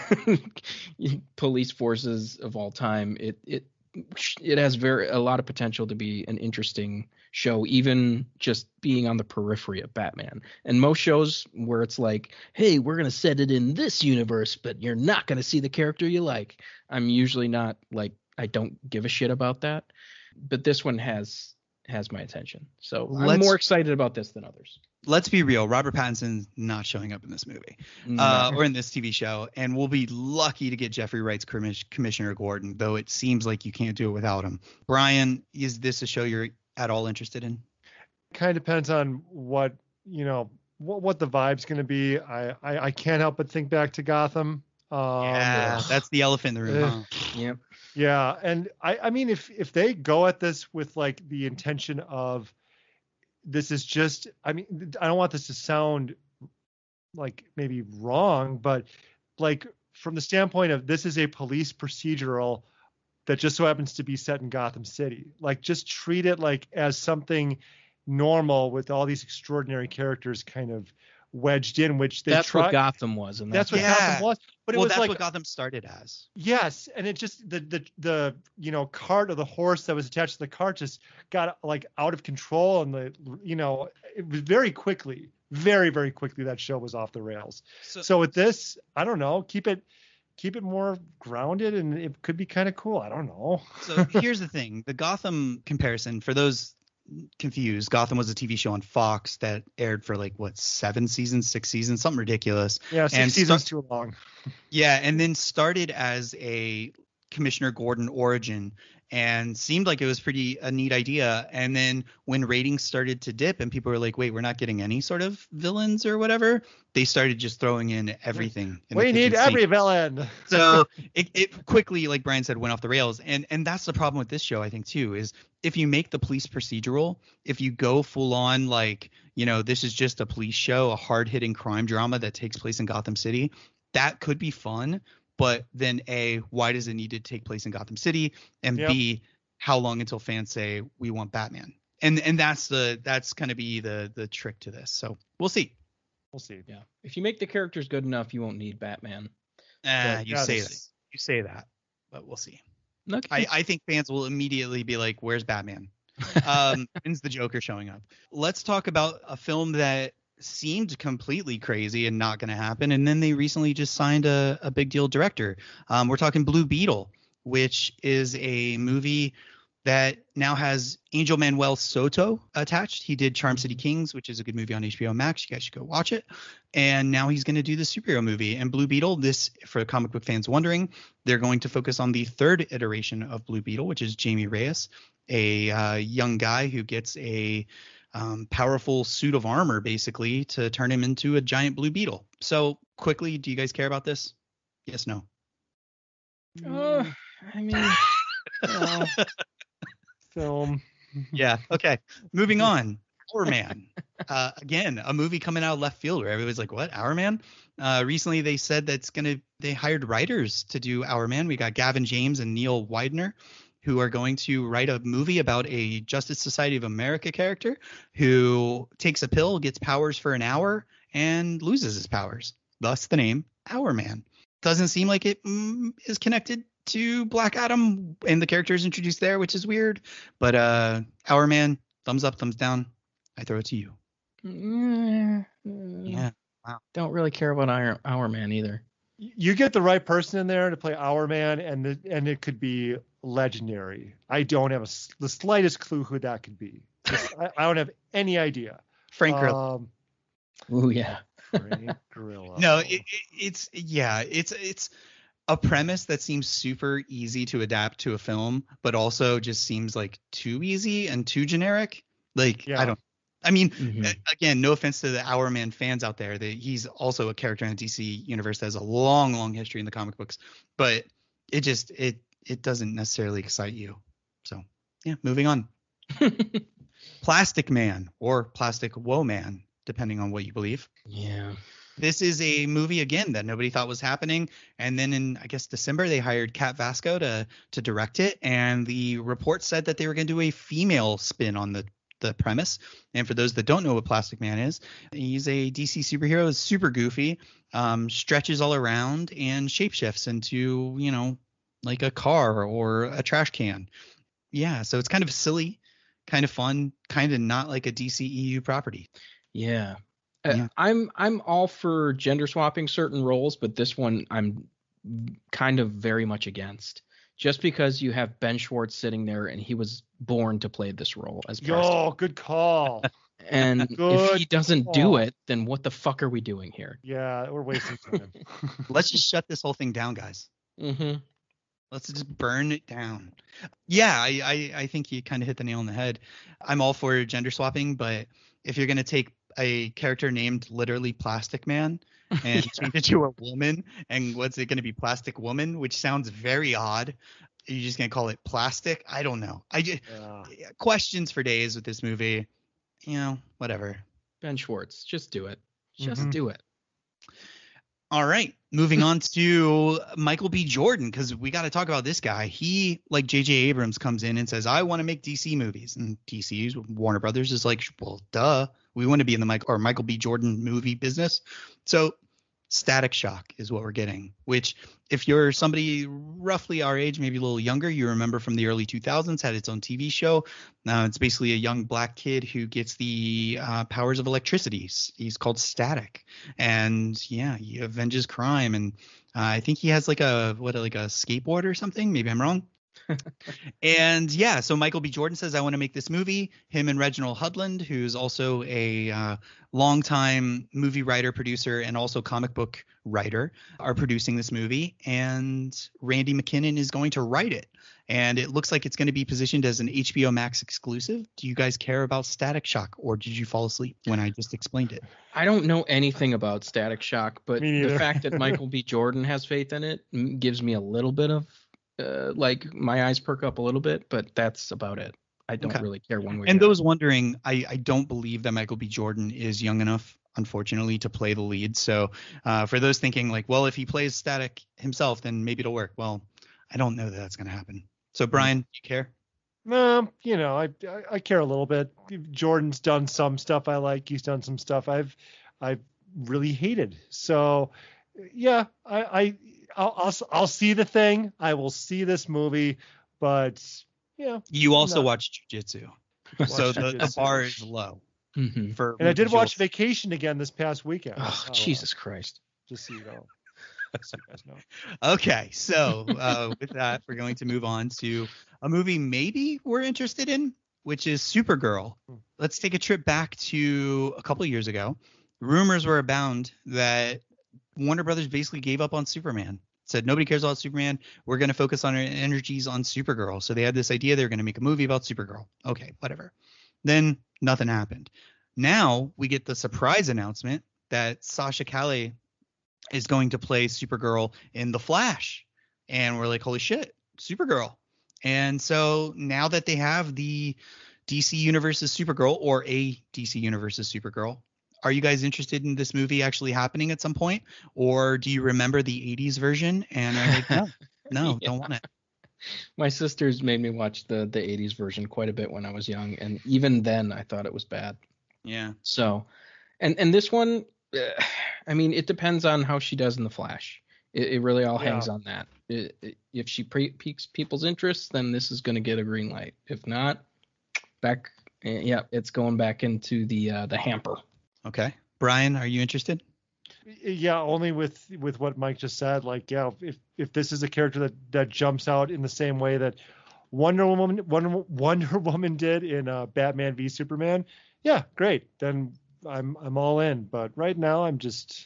police forces of all time. It has a lot of potential to be an interesting show, even just being on the periphery of Batman. And most shows where it's like, hey, we're going to set it in this universe, but you're not going to see the character you like, I'm usually not like, I don't give a shit about that. But this one has my attention. So I'm more excited about this than others. Let's be real. Robert Pattinson's not showing up in this movie or in this TV show. And we'll be lucky to get Jeffrey Wright's Commissioner Gordon, though it seems like you can't do it without him. Brian, is this a show you're at all interested in? Kind of depends on what the vibe's going to be. I can't help but think back to Gotham. That's the elephant in the room. Huh? Yep. Yeah, and I mean, if they go at this with like the intention of this is just, I mean, I don't want this to sound like maybe wrong, but like from the standpoint of this is a police procedural that just so happens to be set in Gotham City. Like just treat it like as something normal with all these extraordinary characters kind of wedged in, which they that's what Gotham was, and that's what Gotham was. But it was that's like what Gotham started as. Yes, and it just the cart or the horse that was attached to the cart just got like out of control, and it was very quickly that show was off the rails. So with this, I don't know, keep it more grounded, and it could be kind of cool. I don't know. So here's the thing: the Gotham comparison, for those confused, Gotham was a TV show on Fox that aired for like 6 seasons, something ridiculous. Yeah, 6 seasons too long. Yeah, and then started as a Commissioner Gordon origin and seemed like it was a neat idea. And then when ratings started to dip and people were like, wait, we're not getting any sort of villains or whatever, they started just throwing in everything. We need every villain. So it quickly, like Brian said, went off the rails. And that's the problem with this show, I think, too, is if you make the police procedural, if you go full on like, this is just a police show, a hard hitting crime drama that takes place in Gotham City, that could be fun. But then A, why does it need to take place in Gotham City? And B, how long until fans say we want Batman? And that's going to be the trick to this. So we'll see. Yeah. If you make the characters good enough, you won't need Batman. You say that, but we'll see. Okay. I think fans will immediately be like, where's Batman? When's the Joker showing up? Let's talk about a film that seemed completely crazy and not going to happen, and then they recently just signed a big deal director. We're talking Blue Beetle, which is a movie that now has Angel Manuel Soto attached. He did Charm City Kings, which is a good movie on HBO Max. You guys should go watch it. And now he's going to do the superhero movie. And Blue Beetle, this, for comic book fans wondering, they're going to focus on the third iteration of Blue Beetle, which is Jamie Reyes, a young guy who gets a powerful suit of armor, basically, to turn him into a giant blue beetle. So quickly, do you guys care about this? Yes, no? I mean, film. Yeah. Okay. Moving on. Our Man. Again, a movie coming out of left field where everybody's like, what? Our Man? Recently, they said they hired writers to do Our Man. We got Gavin James and Neil Widener, who are going to write a movie about a Justice Society of America character who takes a pill, gets powers for an hour, and loses his powers. Thus the name Our Man. Doesn't seem like it is connected to Black Adam, and the character is introduced there, which is weird. But Our Man, thumbs up, thumbs down. I throw it to you. Yeah. Wow. Don't really care about Our Man either. You get the right person in there to play Our Man, and it could be legendary. I don't have the slightest clue who that could be. I don't have any idea. Frank Grillo. Oh yeah. Frank Grillo. No, it's a premise that seems super easy to adapt to a film, but also just seems like too easy and too generic. Like, yeah. Again, no offense to the Our Man fans out there, he's also a character in the DC universe that has a long, long history in the comic books, but it doesn't necessarily excite you. So yeah, moving on. Plastic Man, or Plastic Woe Man, depending on what you believe. Yeah. This is a movie, again, that nobody thought was happening. And then in, I guess, December, they hired Kat Vasco to direct it. And the report said that they were going to do a female spin on the premise. And for those that don't know what Plastic Man is, he's a DC superhero, is super goofy, stretches all around and shapeshifts into, like a car or a trash can. Yeah, so it's kind of silly, kind of fun, kind of not like a DCEU property. Yeah. I'm all for gender swapping certain roles, but this one I'm kind of very much against. Just because you have Ben Schwartz sitting there and he was born to play this role as Preston. Oh, good call. And if he doesn't do it, then what the fuck are we doing here? Yeah, we're wasting time. Let's just shut this whole thing down, guys. Mm-hmm. Let's just burn it down. Yeah, I think you kind of hit the nail on the head. I'm all for gender swapping, but if you're going to take a character named literally Plastic Man and change it to a woman, and what's it going to be, Plastic Woman, which sounds very odd. You're just going to call it Plastic? I don't know. Questions for days with this movie. Whatever. Ben Schwartz, just do it. Just do it. All right, moving on to Michael B. Jordan, because we got to talk about this guy. He, like J.J. Abrams, comes in and says, I want to make DC movies. And DC's Warner Brothers is like, well, duh. We want to be in the Michael B. Jordan movie business. So Static Shock is what we're getting, which if you're somebody roughly our age, maybe a little younger, you remember from the early 2000s, had its own TV show. It's basically a young black kid who gets the powers of electricity. He's called Static. And yeah, he avenges crime. And I think he has like a skateboard or something. Maybe I'm wrong. And yeah, so Michael B. Jordan says, I want to make this movie. Him and Reginald Hudlin, who's also a longtime movie writer, producer, and also comic book writer, are producing this movie. And Randy McKinnon is going to write it. And it looks like it's going to be positioned as an HBO Max exclusive. Do you guys care about Static Shock, or did you fall asleep when I just explained it? I don't know anything about Static Shock, but the fact that Michael B. Jordan has faith in it gives me a little bit of like my eyes perk up a little bit, but that's about it. I don't really care one way. And those wondering, I don't believe that Michael B. Jordan is young enough, unfortunately, to play the lead. So for those thinking like, well, if he plays Static himself, then maybe it'll work. Well, I don't know that that's going to happen. So Brian, do you care? I care a little bit. Jordan's done some stuff I like. He's done some stuff I've really hated. So yeah, I'll see the thing. I will see this movie, but yeah. You also watch Jiu-Jitsu, so the bar is low. Mm-hmm. And I did watch Vacation again this past weekend. Oh, Jesus Christ! Just so you know. So you guys know. Okay, so with that, we're going to move on to a movie maybe we're interested in, which is Supergirl. Let's take a trip back to a couple of years ago. Rumors were abound that Warner Brothers basically gave up on Superman. Said nobody cares about Superman. We're going to focus on our energies on Supergirl. So they had this idea they were going to make a movie about Supergirl. Okay, whatever. Then nothing happened. Now we get the surprise announcement that Sasha Calle is going to play Supergirl in The Flash. And we're like, holy shit, Supergirl. And so now that they have the DC Universe's Supergirl, or a DC Universe's Supergirl, are you guys interested in this movie actually happening at some point? Or do you remember the 80s version? And I'm like, no, don't want it. My sisters made me watch the 80s version quite a bit when I was young. And even then I thought it was bad. Yeah. So, and this one, I mean, it depends on how she does in The Flash. It really all hangs on that. If she piques people's interest, then this is going to get a green light. If not, it's going back into the hamper. Okay. Brian, are you interested? Yeah, only with what Mike just said. Like, yeah, if this is a character that jumps out in the same way that Wonder Woman did in Batman v Superman, yeah, great. Then I'm all in. But right now I'm just,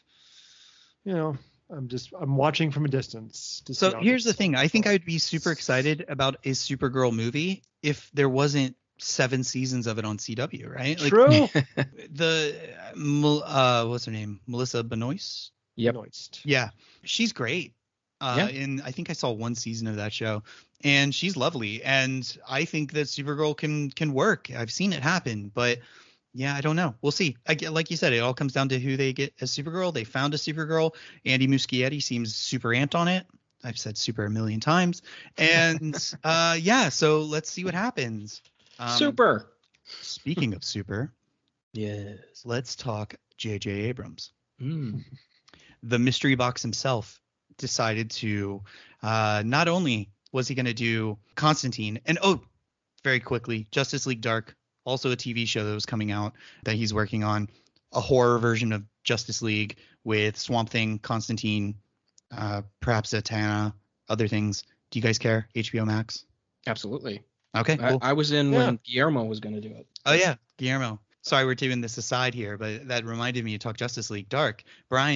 I'm watching from a distance. So here's the thing. I think I'd be super excited about a Supergirl movie if there wasn't 7 seasons of it on CW, right? Like, true. What's her name? Melissa Benoist? Yep. Benoist. Yeah, she's great. And I think I saw 1 season of that show, and she's lovely. And I think that Supergirl can work. I've seen it happen, but yeah, I don't know. We'll see. Like you said, it all comes down to who they get as Supergirl. They found a Supergirl. Andy Muschietti seems super amped on it. I've said super a million times. And so let's see what happens. Super. Speaking of super, yes, let's talk J.J. Abrams. The mystery box himself decided to not only was he going to do Constantine, and very quickly, Justice League Dark, also a TV show that was coming out that he's working on, a horror version of Justice League with Swamp Thing, Constantine, perhaps Zatanna, other things. Do you guys care? HBO Max? Absolutely. Okay, cool. I was in when Guillermo was going to do it. Oh, yeah, Guillermo. Sorry, we're taking this aside here, but that reminded me to talk Justice League Dark. Brian,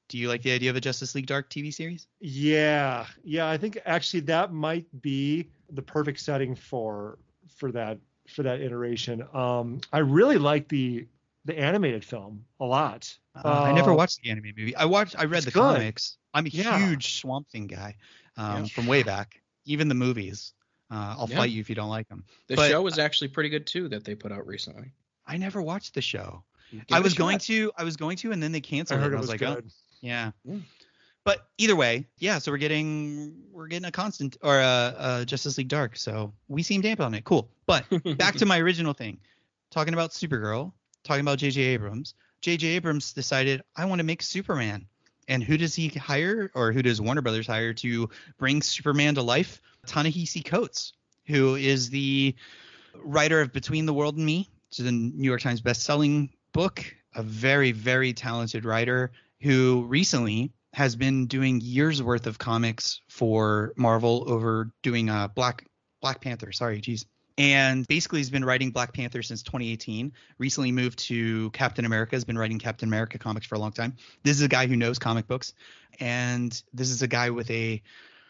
Do you like the idea of a Justice League Dark TV series? Yeah. I think actually that might be the perfect setting for that iteration. I really like the animated film a lot. I never watched the animated movie. I read the comics. I'm a huge Swamp Thing guy from way back. Even the movies. I'll fight you if you don't like them. The show was actually pretty good too that they put out recently. I never watched the show. I was going to, and then they canceled it. And I was like, good. Oh, yeah. But either way, yeah. So we're getting a constant or a Justice League Dark. So we seem damp on it. Cool. But back to my original thing, talking about Supergirl, talking about J.J. Abrams. J.J. Abrams decided I want to make Superman. And who does he hire, or who does Warner Brothers hire to bring Superman to life? Ta-Nehisi Coates, who is the writer of Between the World and Me, which is a New York Times best-selling book. A very, very talented writer who recently has been doing years worth of comics for Marvel over doing Black Panther. And basically he's been writing Black Panther since 2018. Recently moved to Captain America, has been writing Captain America comics for a long time. This is a guy who knows comic books, and this is a guy with a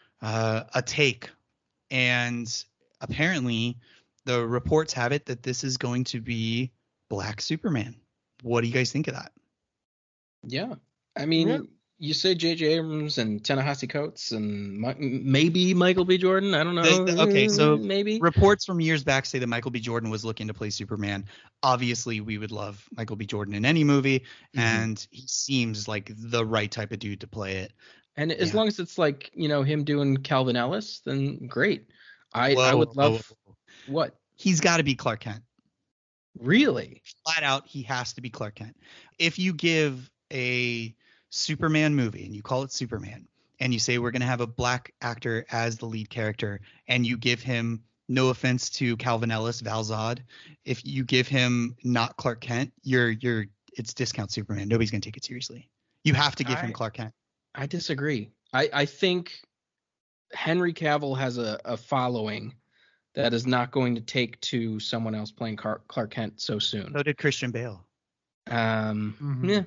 take. And apparently the reports have it that this is going to be Black Superman. What do you guys think of that? Yeah. I mean, you say J.J. Abrams and Ta-Nehisi Coates and maybe Michael B. Jordan. I don't know. Okay, so maybe reports from years back say that Michael B. Jordan was looking to play Superman. Obviously, we would love Michael B. Jordan in any movie, and he seems like the right type of dude to play it. And as long as it's like, him doing Calvin Ellis, then great. I would love what? He's got to be Clark Kent. Really? Flat out, he has to be Clark Kent. If you give a Superman movie and you call it Superman and you say we're going to have a black actor as the lead character and you give him, no offense to Calvin Ellis, Val Zod, if you give him not Clark Kent, it's discount Superman. Nobody's going to take it seriously. You have to give him Clark Kent. I disagree. I think Henry Cavill has a following that is not going to take to someone else playing Clark Kent so soon. So did Christian Bale. Yeah.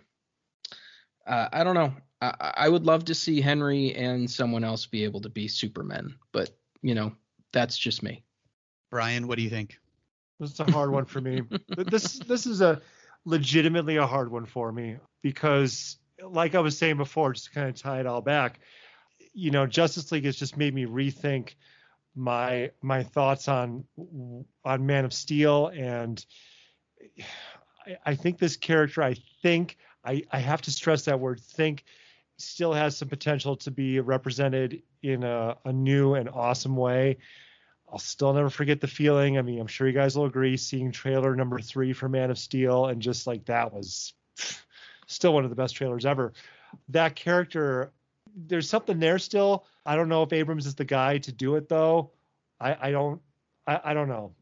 I don't know. I would love to see Henry and someone else be able to be Superman, but that's just me. Brian, what do you think? This is a hard one for me. This is legitimately a hard one for me because, like I was saying before, just to kind of tie it all back, Justice League has just made me rethink my thoughts on Man of Steel, and I think this character, I have to stress that word, think, still has some potential to be represented in a new and awesome way. I'll still never forget the feeling. I mean, I'm sure you guys will agree, seeing trailer number 3 for Man of Steel, and just like that was still one of the best trailers ever. That character, there's something there still. I don't know if Abrams is the guy to do it though. I don't know.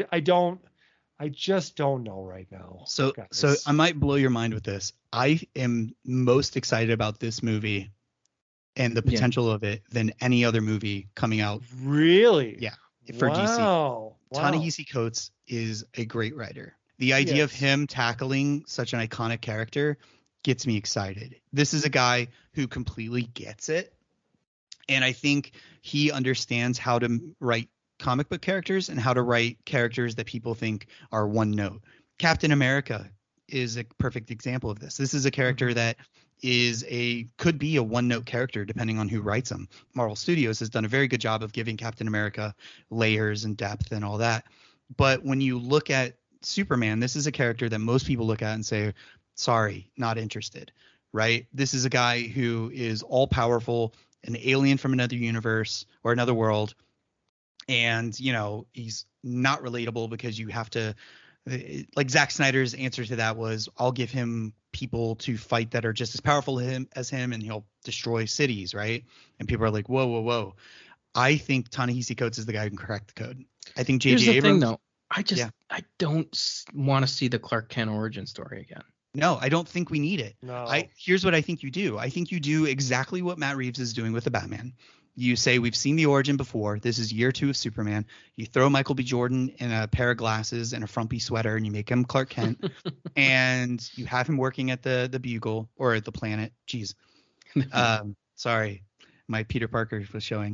I just don't know right now. So I might blow your mind with this. I am most excited about this movie and the potential of it than any other movie coming out. Really? Yeah. For DC. Wow. Ta-Nehisi Coates is a great writer. The idea of him tackling such an iconic character gets me excited. This is a guy who completely gets it. And I think he understands how to write comic book characters and how to write characters that people think are one note. Captain America is a perfect example of this. This is a character that could be a one note character depending on who writes them. Marvel Studios has done a very good job of giving Captain America layers and depth and all that. But when you look at Superman, this is a character that most people look at and say, sorry, not interested, right? This is a guy who is all powerful, an alien from another universe or another world. And, he's not relatable because you have to, like Zack Snyder's answer to that was, I'll give him people to fight that are just as powerful as him and he'll destroy cities, right? And people are like, whoa. I think Ta-Nehisi Coates is the guy who can crack the code. I think J.J. Abrams. Thing, though. I don't want to see the Clark Kent origin story again. No, I don't think we need it. No. Here's what I think you do. I think you do exactly what Matt Reeves is doing with the Batman. You say, we've seen the origin before. This is year 2 of Superman. You throw Michael B. Jordan in a pair of glasses and a frumpy sweater and you make him Clark Kent and you have him working at the Bugle or at the Planet. Jeez. Sorry, my Peter Parker was showing.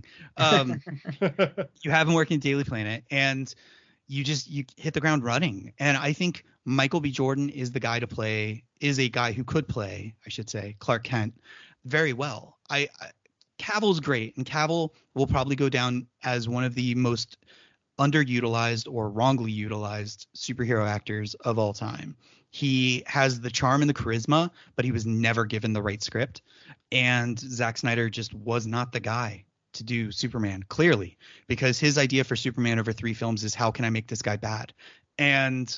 You have him working Daily Planet, and you hit the ground running. And I think Michael B. Jordan is a guy who could play, I should say, Clark Kent very well. Cavill's great, and Cavill will probably go down as one of the most underutilized or wrongly utilized superhero actors of all time. He has the charm and the charisma, but he was never given the right script. And Zack Snyder just was not the guy to do Superman, clearly, because his idea for Superman over 3 films is, how can I make this guy bad? And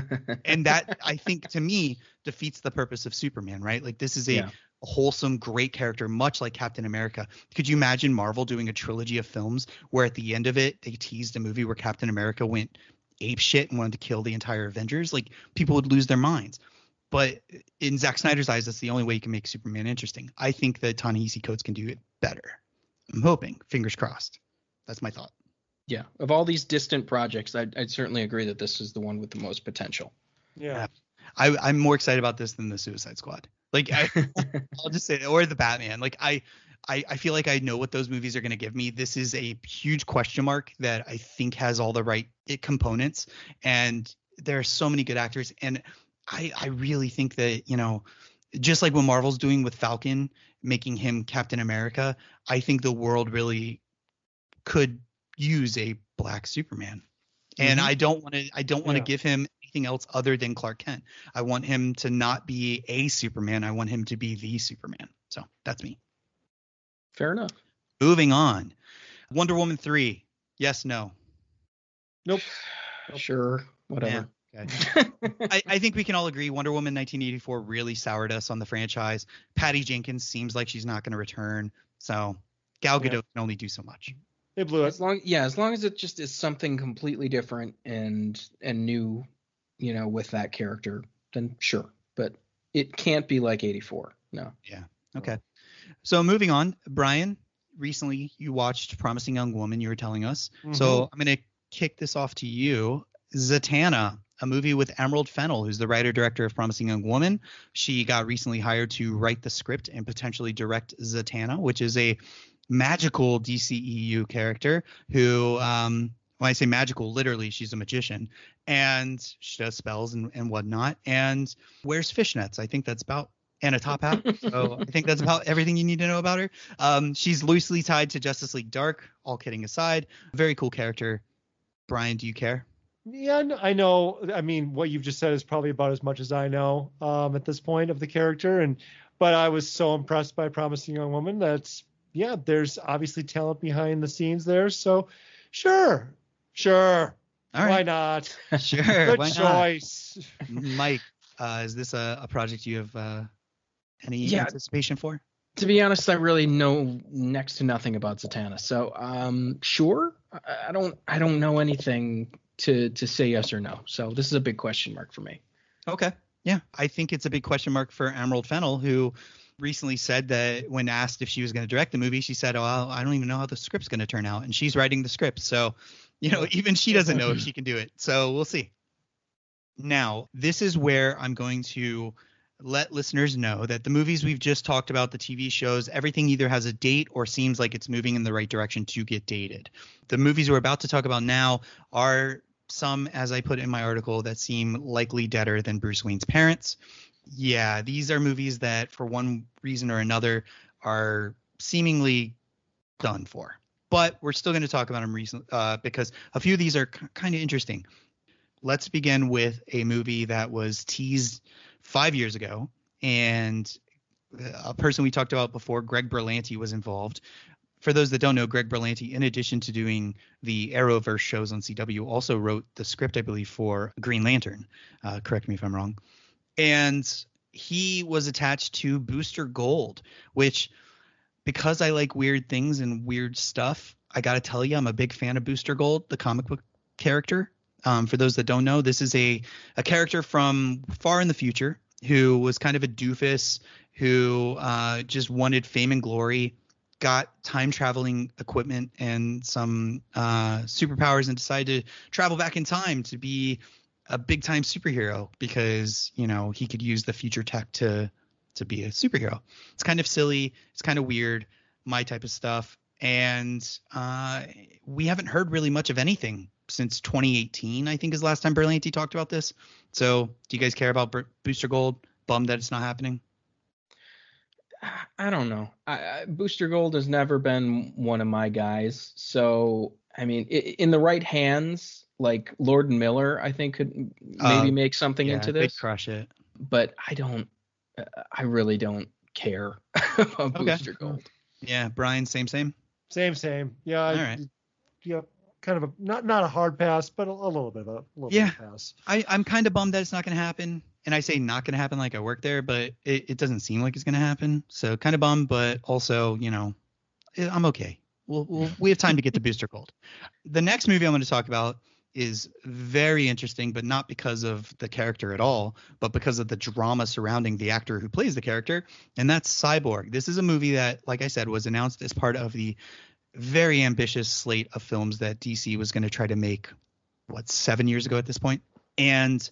that, I think, to me, defeats the purpose of Superman, right? Like, this is a wholesome, great character, much like Captain America. Could you imagine Marvel doing a trilogy of films where at the end of it, they teased a movie where Captain America went ape shit and wanted to kill the entire Avengers? Like, people would lose their minds. But in Zack Snyder's eyes, that's the only way you can make Superman interesting. I think that Ta-Nehisi Coates can do it better. I'm hoping. Fingers crossed. That's my thought. Yeah. Of all these distant projects, I'd certainly agree that this is the one with the most potential. Yeah. I'm more excited about this than the Suicide Squad. Like, I'll just say, or the Batman. Like, I feel like I know what those movies are going to give me. This is a huge question mark that I think has all the right components. And there are so many good actors. And I really think that, just like what Marvel's doing with Falcon, making him Captain America, I think the world really could use a black Superman. And I don't want to give him anything else other than Clark Kent. I want him to not be a Superman. I want him to be the Superman. So that's me. Fair enough. Moving on. Wonder Woman 3. Yes, no. Nope. Sure. Whatever. Yeah. Okay. I think we can all agree Wonder Woman 1984 really soured us on the franchise. Patty Jenkins seems like she's not going to return. So Gal Gadot can only do so much. They blew it. As long as it just is something completely different and new, with that character, then sure. But it can't be like 84. No. Yeah. Okay. So moving on, Brian, recently you watched Promising Young Woman, you were telling us. So I'm going to kick this off to you. Zatanna, a movie with Emerald Fennell, who's the writer-director of Promising Young Woman. She got recently hired to write the script and potentially direct Zatanna, which is a magical DCEU character who, when I say magical, literally she's a magician, and she does spells and whatnot, and wears fishnets. I think that's about, and a top hat. So I think that's about everything you need to know about her. She's loosely tied to Justice League Dark, all kidding aside. Very cool character. Brian, do you care? Yeah, I know. I mean, what you've just said is probably about as much as I know at this point of the character. But I was so impressed by Promising Young Woman that, there's obviously talent behind the scenes there. So, sure. All right. Why not? Sure. Good why choice. Not? Mike, is this a project you have any anticipation for? To be honest, I really know next to nothing about Zatanna. So, sure. I don't know anything to say yes or no. So this is a big question mark for me. Okay. Yeah. I think it's a big question mark for Emerald Fennell, who recently said that when asked if she was going to direct the movie, she said, I don't even know how the script's going to turn out. And she's writing the script. So, even she doesn't know if she can do it. So we'll see. Now, this is where I'm going to let listeners know that the movies we've just talked about, the TV shows, everything either has a date or seems like it's moving in the right direction to get dated. The movies we're about to talk about now are some, as I put in my article, that seem likely deader than Bruce Wayne's parents. Yeah, these are movies that for one reason or another are seemingly done for. But we're still going to talk about them because a few of these are kind of interesting. Let's begin with a movie that was teased 5 years ago, and a person we talked about before, Greg Berlanti, was involved. For those that don't know, Greg Berlanti, in addition to doing the Arrowverse shows on CW, also wrote the script, I believe, for Green Lantern. Correct me if I'm wrong. And he was attached to Booster Gold, which, because I like weird things and weird stuff, I got to tell you, I'm a big fan of Booster Gold, the comic book character. For those that don't know, this is a character from far in the future who was kind of a doofus who just wanted fame and glory, got time traveling equipment and some superpowers, and decided to travel back in time to be a big time superhero because, he could use the future tech to to be a superhero. It's kind of silly. It's kind of weird, my type of stuff. And we haven't heard really much of anything since 2018, I think is the last time Berlanti talked about this. So do you guys care about Booster Gold? Bummed that it's not happening? I don't know. Booster Gold has never been one of my guys. So, I mean, in the right hands, like Lord and Miller, I think could maybe make something into this. They'd crush it. But I really don't care about Booster Gold. Yeah, Brian, same. Same. Yeah. All right. Yeah. Kind of a not a hard pass, but a little bit of a pass. I'm kind of bummed that it's not going to happen. And I say not going to happen like I work there, but it doesn't seem like it's going to happen. So kind of bummed, but also, I'm okay. We have time to get to Booster Gold. The next movie I'm going to talk about is very interesting, but not because of the character at all, but because of the drama surrounding the actor who plays the character. And that's Cyborg. This is a movie that, like I said, was announced as part of the very ambitious slate of films that DC was going to try to make, 7 years ago at this point. And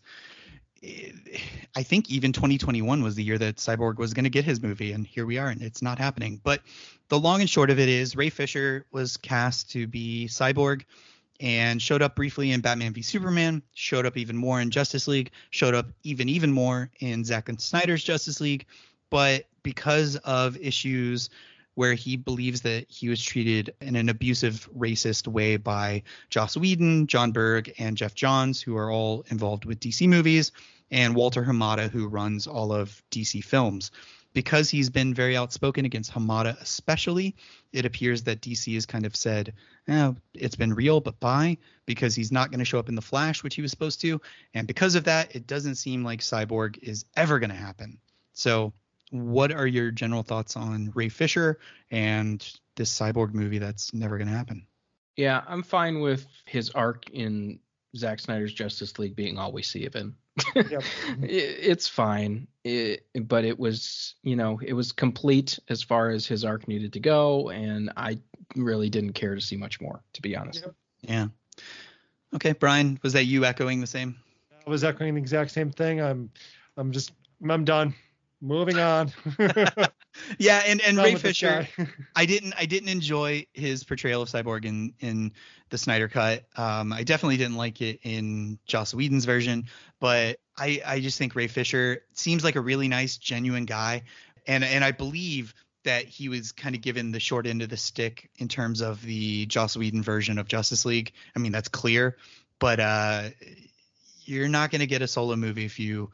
I think even 2021 was the year that Cyborg was going to get his movie, and here we are, and it's not happening. But the long and short of it is Ray Fisher was cast to be Cyborg and showed up briefly in Batman v Superman, showed up even more in Justice League, showed up even more in Zack Snyder's Justice League. But because of issues where he believes that he was treated in an abusive, racist way by Joss Whedon, John Berg, and Jeff Johns, who are all involved with DC movies, and Walter Hamada, who runs all of DC films. Because he's been very outspoken against Hamada especially, it appears that DC has kind of said, it's been real, but bye, because he's not going to show up in The Flash, which he was supposed to. And because of that, it doesn't seem like Cyborg is ever going to happen. So what are your general thoughts on Ray Fisher and this Cyborg movie that's never going to happen? Yeah, I'm fine with his arc in Zack Snyder's Justice League being all we see of him. Yep. It's fine. But it was, it was complete as far as his arc needed to go. And I really didn't care to see much more, to be honest. Yep. Yeah. Okay, Brian, was that you echoing the same? I was echoing the exact same thing. I'm done. Moving on. Yeah, and Ray Fisher, I didn't enjoy his portrayal of Cyborg in the Snyder Cut. I definitely didn't like it in Joss Whedon's version, but I just think Ray Fisher seems like a really nice, genuine guy, and I believe that he was kind of given the short end of the stick in terms of the Joss Whedon version of Justice League. I mean, that's clear, but you're not going to get a solo movie if you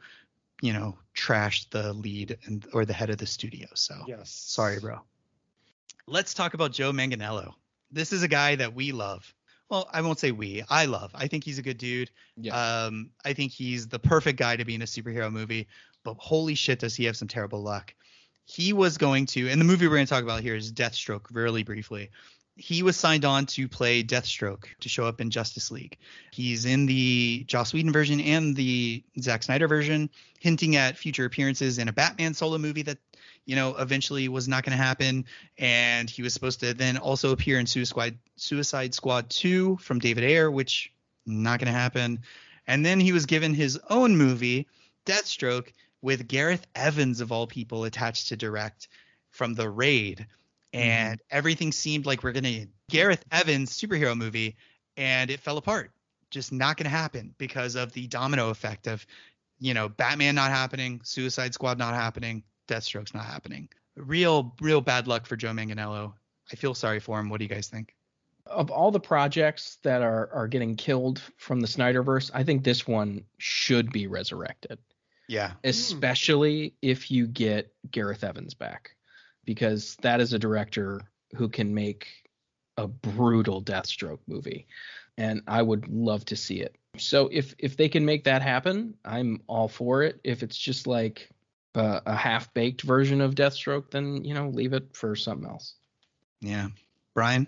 trash the lead or the head of the studio. So yes. Sorry, bro. Let's talk about Joe Manganiello. This is a guy that we love. Well, I won't say I love. I think he's a good dude. Yeah. I think he's the perfect guy to be in a superhero movie, but holy shit, does he have some terrible luck. He was going to, and the movie we're going to talk about here is Deathstroke, really briefly. He was signed on to play Deathstroke, to show up in Justice League. He's in the Joss Whedon version and the Zack Snyder version, hinting at future appearances in a Batman solo movie that, eventually was not going to happen. And he was supposed to then also appear in Suicide Squad 2 from David Ayer, which not going to happen. And then he was given his own movie, Deathstroke, with Gareth Evans, of all people, attached to direct from The Raid. And everything seemed like we're going to Gareth Evans superhero movie, and it fell apart. Just not going to happen because of the domino effect of, Batman not happening, Suicide Squad not happening, Deathstroke's not happening. Real bad luck for Joe Manganiello. I feel sorry for him. What do you guys think? Of all the projects that are getting killed from the Snyderverse, I think this one should be resurrected. Yeah. Especially if you get Gareth Evans back. Because that is a director who can make a brutal Deathstroke movie, and I would love to see it. So if they can make that happen, I'm all for it. If it's just like a half-baked version of Deathstroke, then leave it for something else. Yeah, Brian.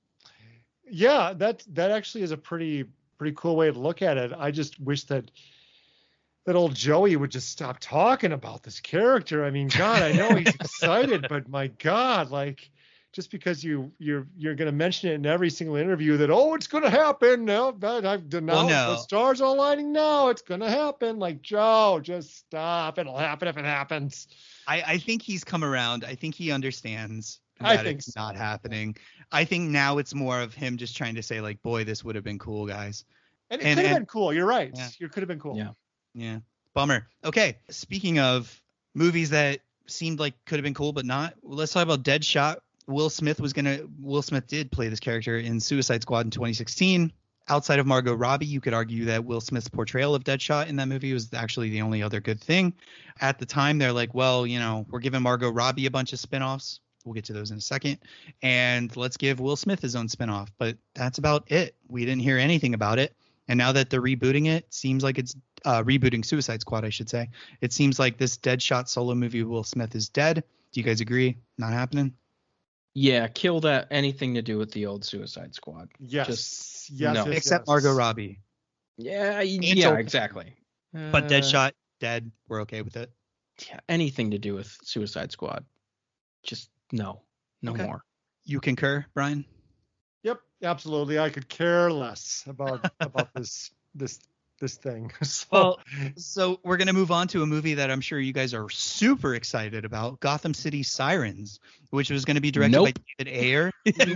Yeah, that actually is a pretty cool way to look at it. I just wish that old Joey would just stop talking about this character. I mean, God, I know he's excited, but my God, just because you're going to mention it in every single interview that, oh, it's going to happen now, but the stars are aligning now, it's going to happen. Like, Joe, just stop. It'll happen if it happens. I think he's come around. I think he understands that it's not happening. I think now it's more of him just trying to say, like, boy, this would have been cool, guys. And it could have been cool. You're right. Yeah. It could have been cool. Yeah. Bummer. Okay. Speaking of movies that seemed like could have been cool but not, let's talk about Deadshot. Will Smith did play this character in Suicide Squad in 2016. Outside of Margot Robbie, you could argue that Will Smith's portrayal of Deadshot in that movie was actually the only other good thing. At the time, they're like, well, we're giving Margot Robbie a bunch of spinoffs. We'll get to those in a second. And let's give Will Smith his own spinoff. But that's about it. We didn't hear anything about it. And now that they're rebooting it, seems like it's rebooting Suicide Squad, I should say. It seems like this Deadshot solo movie, Will Smith is dead. Do you guys agree? Not happening? Yeah, kill that. Anything to do with the old Suicide Squad. Yes. No. Except Margot Robbie. Yeah, exactly. But Deadshot, dead. We're okay with it. Yeah, anything to do with Suicide Squad. Just no more. You concur, Brian? Yep, absolutely. I could care less about this thing. So we're going to move on to a movie that I'm sure you guys are super excited about, Gotham City Sirens, which was going to be directed by David Ayer.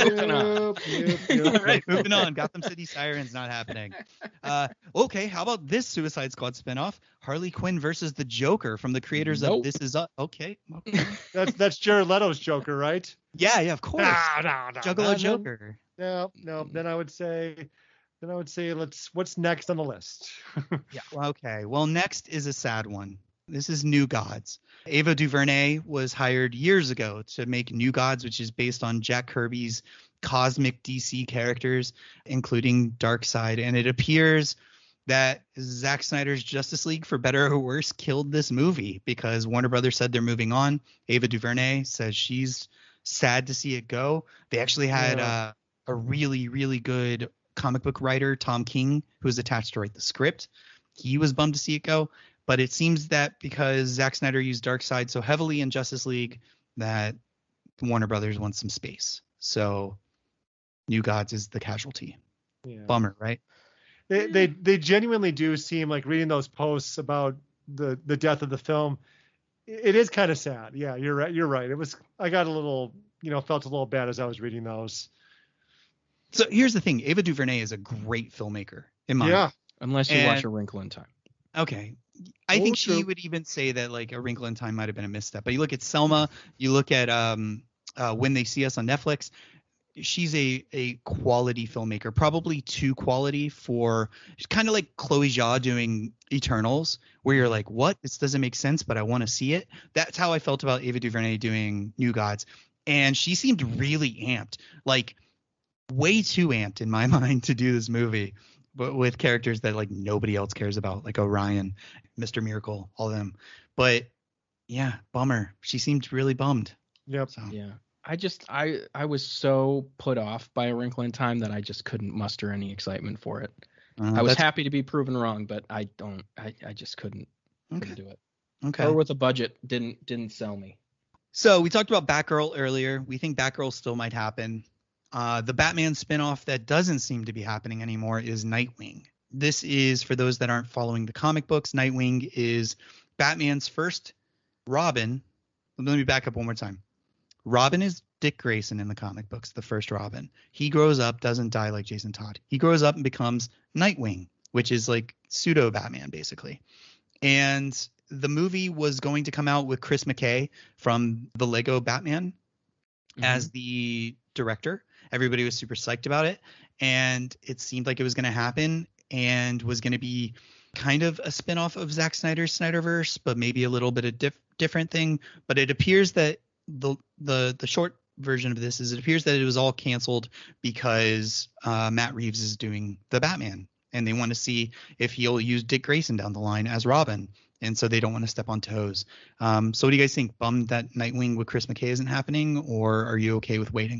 All right, moving on. Gotham City Sirens not happening. Okay, how about this Suicide Squad spinoff? Harley Quinn versus the Joker from the creators of This Is Us. Okay. That's Jared Leto's Joker, right? Yeah, of course. Juggalo Joker. No. Then I would say what's next on the list? Yeah. Okay. Well, next is a sad one. This is New Gods. Ava DuVernay was hired years ago to make New Gods, which is based on Jack Kirby's cosmic DC characters, including Darkseid. And it appears that Zack Snyder's Justice League, for better or worse, killed this movie because Warner Brothers said they're moving on. Ava DuVernay says she's sad to see it go. They actually had a really, really good comic book writer, Tom King, who was attached to write the script. He was bummed to see it go. But it seems that because Zack Snyder used Darkseid so heavily in Justice League that Warner Brothers wants some space. So New Gods is the casualty. Yeah. Bummer, right? They genuinely do seem like, reading those posts about the death of the film, it is kind of sad. Yeah, you're right. I got a little, felt a little bad as I was reading those. So here's the thing. Ava DuVernay is a great filmmaker in my mind. Unless you watch A Wrinkle in Time. Okay. I think she would even say that like A Wrinkle in Time might have been a misstep. But you look at Selma, you look at When They See Us on Netflix. She's a quality filmmaker, probably too quality for kind of like Chloe Zhao doing Eternals, where you're like, what? This doesn't make sense, but I want to see it. That's how I felt about Ava DuVernay doing New Gods. And she seemed really amped, like way too amped in my mind to do this movie, but with characters that like nobody else cares about, like Orion, Mr. Miracle, all of them. But yeah, bummer. She seemed really bummed. Yep. So. Yeah. I was so put off by A Wrinkle in Time that I just couldn't muster any excitement for it. I was happy to be proven wrong, but I just couldn't do it. Okay. Or with a budget, didn't sell me. So we talked about Batgirl earlier. We think Batgirl still might happen. The Batman spinoff that doesn't seem to be happening anymore is Nightwing. This is, for those that aren't following the comic books, Nightwing is Batman's first Robin. Let me back up one more time. Robin is Dick Grayson in the comic books, the first Robin. He grows up, doesn't die like Jason Todd. He grows up and becomes Nightwing, which is like pseudo Batman, basically. And the movie was going to come out with Chris McKay from the Lego Batman as the director. Everybody was super psyched about it. And it seemed like it was going to happen and was going to be kind of a spinoff of Zack Snyder's Snyderverse, but maybe a little bit of different thing. But it appears that the short version of this is it appears that it was all canceled because Matt Reeves is doing the Batman and they want to see if he'll use Dick Grayson down the line as Robin. And so they don't want to step on toes. So what do you guys think? Bummed that Nightwing with Chris McKay isn't happening, or are you okay with waiting?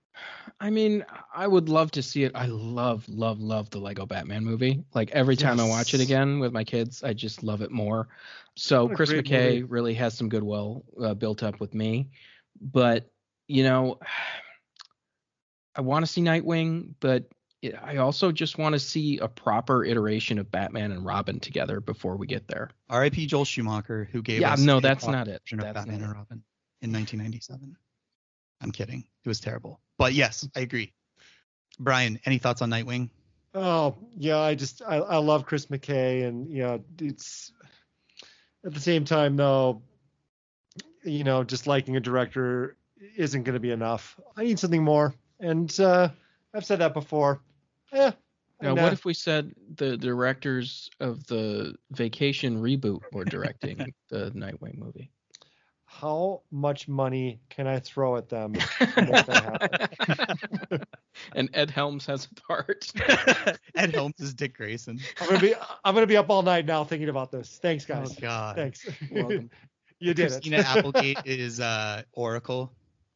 I mean, I would love to see it. I love the Lego Batman movie. Like every time I watch it again with my kids, I just love it more. So Chris McKay really has some goodwill built up with me. But you know, I want to see Nightwing, but I also just want to see a proper iteration of Batman and Robin together before we get there. R.I.P. Joel Schumacher, who gave us no, a that's proper not it. version of That's Batman not and it. Robin in 1997. I'm kidding. It was terrible. But yes, I agree. Brian, any thoughts on Nightwing? Oh yeah, I love Chris McKay, and it's at the same time though, just liking a director isn't going to be enough. I need something more, and I've said that before. Now, what if we said the directors of the Vacation reboot were directing the Nightwing movie? How much money can I throw at them to make that happen? And Ed Helms has a part. Ed Helms is Dick Grayson. I'm gonna be up all night now thinking about this. Thanks, guys. Oh God. Thanks. Welcome. You did Christina it. Applegate is Oracle.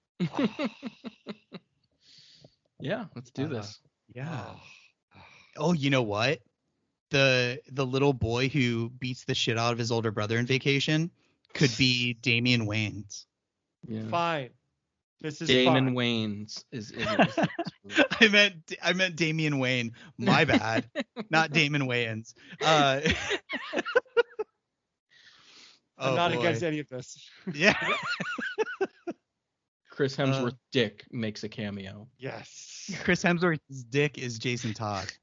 Yeah, let's do this. Yeah. Oh, you know what? The little boy who beats the shit out of his older brother in Vacation could be Damian Wayans. Yeah. Fine. This is Damon fine. Wayans is I meant Damian Wayne. My bad. Not Damon Wayans. I'm Oh, not boy. against any of this. Yeah. Chris Hemsworth Dick makes a cameo. Yes. Chris Hemsworth's dick is Jason Todd.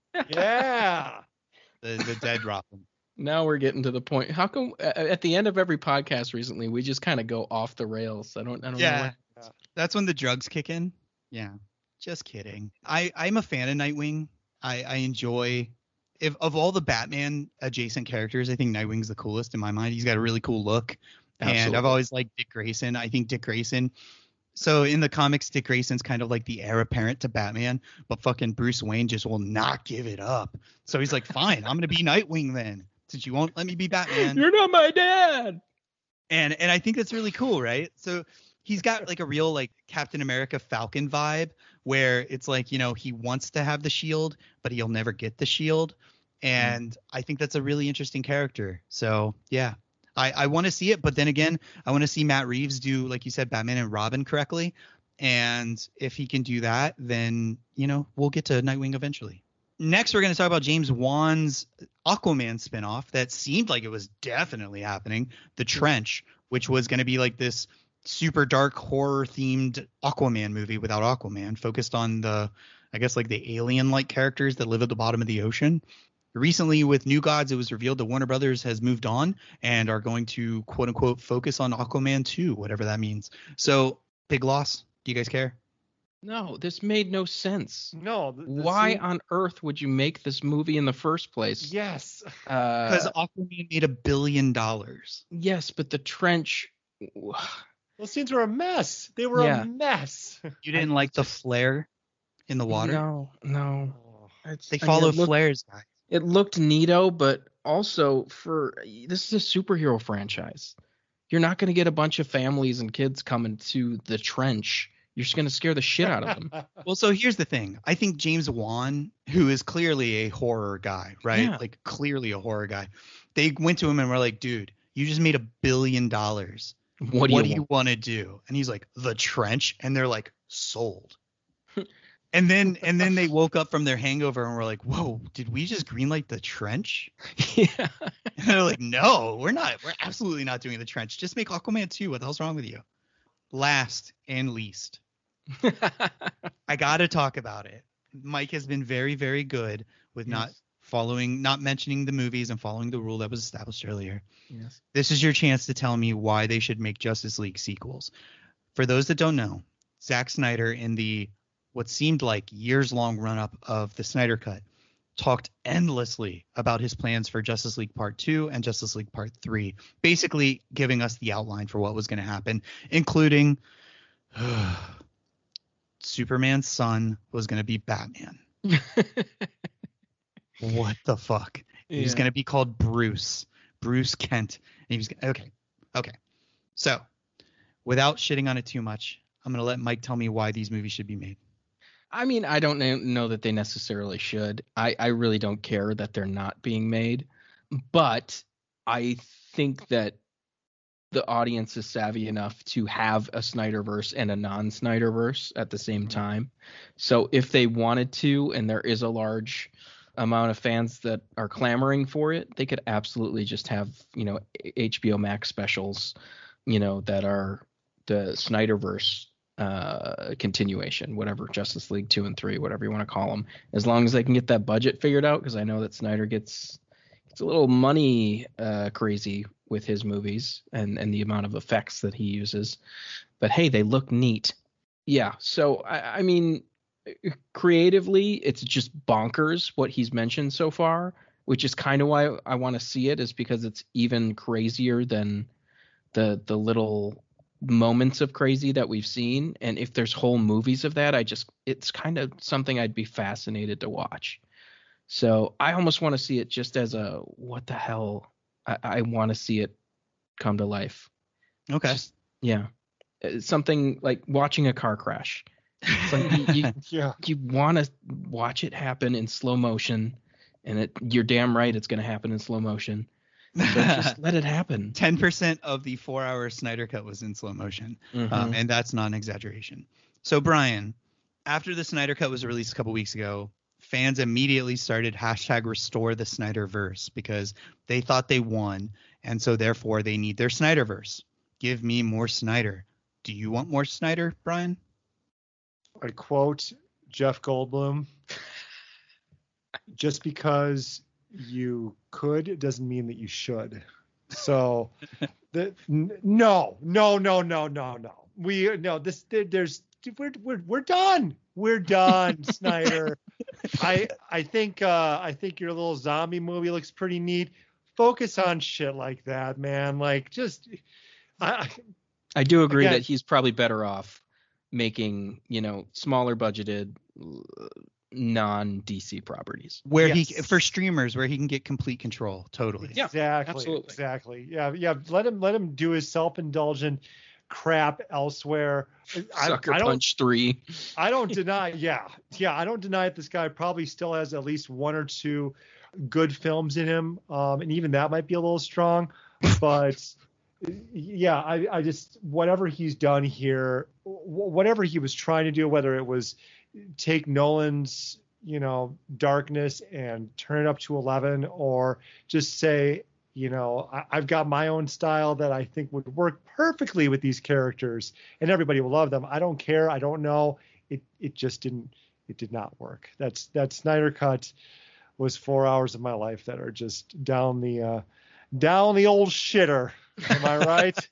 Yeah. The dead Robin. Now we're getting to the point. How come at the end of every podcast recently we just kind of go off the rails? I don't know. Yeah. That's when the drugs kick in. Yeah. Just kidding. I'm a fan of Nightwing. I enjoy if of all the Batman adjacent characters, I think Nightwing's the coolest in my mind. He's got a really cool look. Absolutely. And I've always liked Dick Grayson. I think Dick Grayson. So in the comics, Dick Grayson's kind of like the heir apparent to Batman, but fucking Bruce Wayne just will not give it up. So he's like, fine, I'm gonna be Nightwing then, since you won't let me be Batman. You're not my dad. And I think that's really cool, right? So he's got like a real like Captain America Falcon vibe where it's like, he wants to have the shield, but he'll never get the shield. And I think that's a really interesting character. So yeah, I want to see it. But then again, I want to see Matt Reeves do, like you said, Batman and Robin correctly. And if he can do that, then, we'll get to Nightwing eventually. Next, we're going to talk about James Wan's Aquaman spinoff that seemed like it was definitely happening. The Trench, which was going to be like this super dark horror themed Aquaman movie without Aquaman, focused on the alien-like characters that live at the bottom of the ocean. Recently, with New Gods, it was revealed that Warner Brothers has moved on and are going to, quote unquote, focus on Aquaman 2, whatever that means. So, big loss. Do you guys care? No, this made no sense. No. Why on earth would you make this movie in the first place? Yes. Because Aquaman made $1 billion. Yes, but the Trench. Those scenes were a mess. They were a mess. You didn't like the flare in the water? No. They follow flares, guys. It looked neato, but also this is a superhero franchise. You're not going to get a bunch of families and kids coming to the Trench. You're just going to scare the shit out of them. Well, so here's the thing. I think James Wan, who is clearly a horror guy, right? Yeah. Like clearly a horror guy. They went to him and were like, dude, you just made $1 billion. What do you want to do? And he's like, The Trench. And they're like, sold. And then they woke up from their hangover and were like, whoa, did we just greenlight The Trench? Yeah. And they're like, no, we're not. We're absolutely not doing The Trench. Just make Aquaman 2. What the hell's wrong with you? Last and least, I got to talk about it. Mike has been very, very good with not mentioning the movies and following the rule that was established earlier. Yes. This is your chance to tell me why they should make Justice League sequels. For those that don't know, Zack Snyder in the what seemed like years-long run-up of the Snyder Cut talked endlessly about his plans for Justice League Part 2 and Justice League Part 3, basically giving us the outline for what was going to happen, including Superman's son was going to be Batman. What the fuck? He was going to be called Bruce Kent. And he was okay. So, without shitting on it too much, I'm going to let Mike tell me why these movies should be made. I mean, I don't know that they necessarily should. I really don't care that they're not being made. But I think that the audience is savvy enough to have a Snyderverse and a non-Snyderverse at the same time. So if they wanted to, and there is a large amount of fans that are clamoring for it, they could absolutely just have, HBO Max specials, that are the Snyderverse continuation, whatever, Justice League 2 and 3, whatever you want to call them, as long as they can get that budget figured out, because I know that Snyder gets a little money crazy with his movies and the amount of effects that he uses. But hey, they look neat. Yeah, so I mean, creatively, it's just bonkers what he's mentioned so far, which is kind of why I want to see it, is because it's even crazier than the little moments of crazy that we've seen. And if there's whole movies of that, it's kind of something I'd be fascinated to watch. So I almost want to see it just as a, what the hell? I want to see it come to life. Okay. Yeah. Something like watching a car crash. It's like you want to watch it happen in slow motion, and you're damn right it's going to happen in slow motion. So just let it happen. 10% of the 4-hour Snyder Cut was in slow motion, Mm-hmm. and that's not an exaggeration. So Brian, after the Snyder Cut was released a couple weeks ago, fans immediately started #restore the Snyderverse because they thought they won, and so therefore they need their Snyderverse. Give me more Snyder. Do you want more Snyder, Brian? I quote Jeff Goldblum: just because you could doesn't mean that you should. So no. We're done. We're done, Snyder. I think your little zombie movie looks pretty neat. Focus on shit like that, man. Like, just I do agree that he's probably better off making, smaller budgeted non-DC properties where for streamers where he can get complete control. Totally. Yeah, exactly. Yeah. Let him do his self-indulgent crap elsewhere. Sucker Punch 3. I don't deny. I don't deny that this guy probably still has at least one or two good films in him, and even that might be a little strong. But yeah, I just, whatever he's done here, whatever he was trying to do, whether it was take Nolan's darkness and turn it up to 11, or just say, I've got my own style that I think would work perfectly with these characters and everybody will love them. I don't care. I don't know. It just didn't. It did not work. That Snyder Cut was 4 hours of my life that are just down the old shitter. Am I right?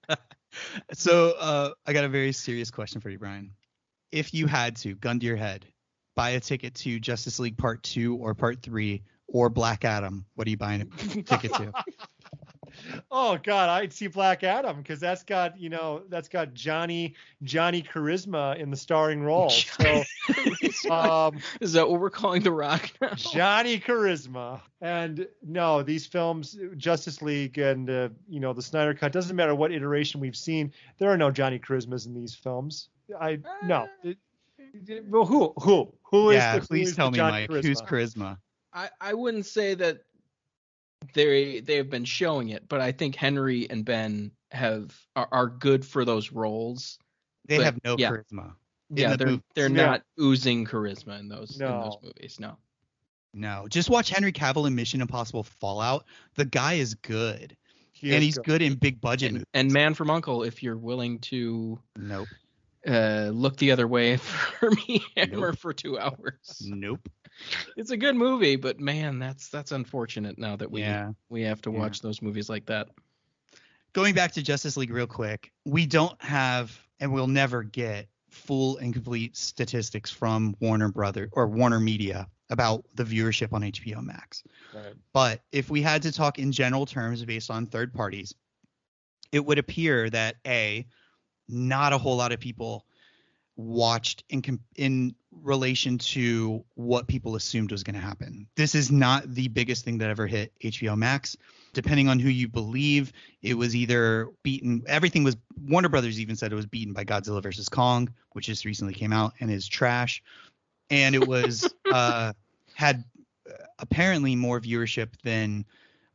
So I got a very serious question for you, Brian. If you had to, gun to your head, buy a ticket to Justice League Part 2 or Part 3 or Black Adam, what are you buying a ticket to? Oh God, I'd see Black Adam because that's got Johnny Charisma in the starring role. So is that what we're calling The Rock now? Johnny Charisma. And no, these films, Justice League and the Snyder Cut, doesn't matter what iteration we've seen, there are no Johnny Charismas in these films. No. Well, who is? Yeah, please tell me, Mike. Charisma? Who's Charisma? I wouldn't say that they have been showing it, but I think Henry and Ben are good for those roles. They have no charisma. Yeah, they're not oozing charisma in those movies. No, just watch Henry Cavill in Mission Impossible Fallout. The guy is good. He's good in big budget movies. And Man from U.N.C.L.E., if you're willing to Nope. Look the other way for me, Hammer for 2 hours. Nope. It's a good movie, but man, that's unfortunate now that we have to watch those movies like that. Going back to Justice League real quick, we don't have and we'll never get full and complete statistics from Warner Media about the viewership on HBO Max. Right. But if we had to talk in general terms based on third parties, it would appear that not a whole lot of people watched in relation to what people assumed was going to happen. This is not the biggest thing that ever hit HBO Max. Depending on who you believe, it was either beaten. Warner Brothers even said it was beaten by Godzilla vs. Kong, which just recently came out and is trash. And it was had apparently more viewership than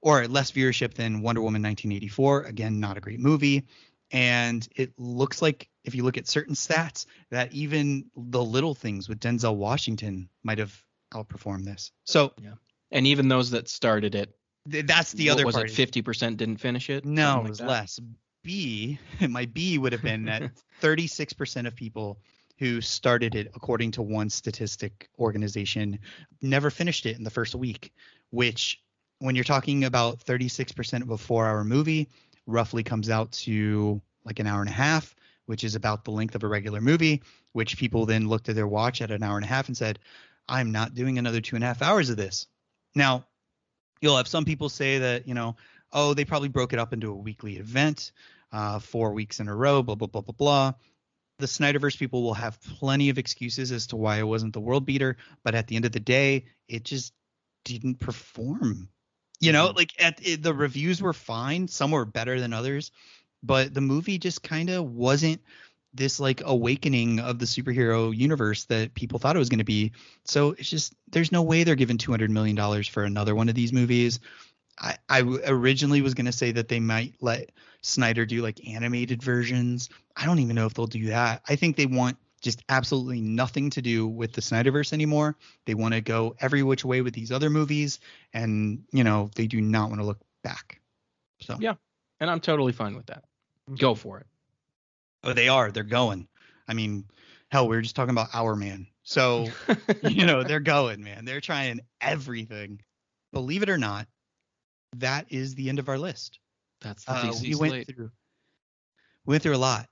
or less viewership than Wonder Woman 1984. Again, not a great movie. And it looks like if you look at certain stats that even The Little Things with Denzel Washington might have outperformed this. So yeah. And even those that started it, that's the other was part. it 50% didn't finish it? No, Something it was like less. My B would have been that 36% of people who started it, according to one statistic organization, never finished it in the first week, which when you're talking about 36% of a 4-hour movie, roughly comes out to like an hour and a half, which is about the length of a regular movie, which people then looked at their watch at an hour and a half and said, I'm not doing another 2.5 hours of this. Now, you'll have some people say that, oh, they probably broke it up into a weekly event, 4 weeks in a row, blah, blah, blah, blah, blah. The Snyderverse people will have plenty of excuses as to why it wasn't the world beater, but at the end of the day, it just didn't perform. The reviews were fine. Some were better than others, but the movie just kind of wasn't this like awakening of the superhero universe that people thought it was going to be. So it's just, there's no way they're giving $200 million for another one of these movies. I originally was going to say that they might let Snyder do like animated versions. I don't even know if they'll do that. I think they want just absolutely nothing to do with the Snyderverse anymore. They want to go every which way with these other movies, and they do not want to look back. So yeah, and I'm totally fine with that. Go for it. Oh, they're going. I mean, hell, we were just talking about Our Man. So they're going, man. They're trying everything. Believe it or not, that is the end of our list. That's the DC we slate. went through a lot.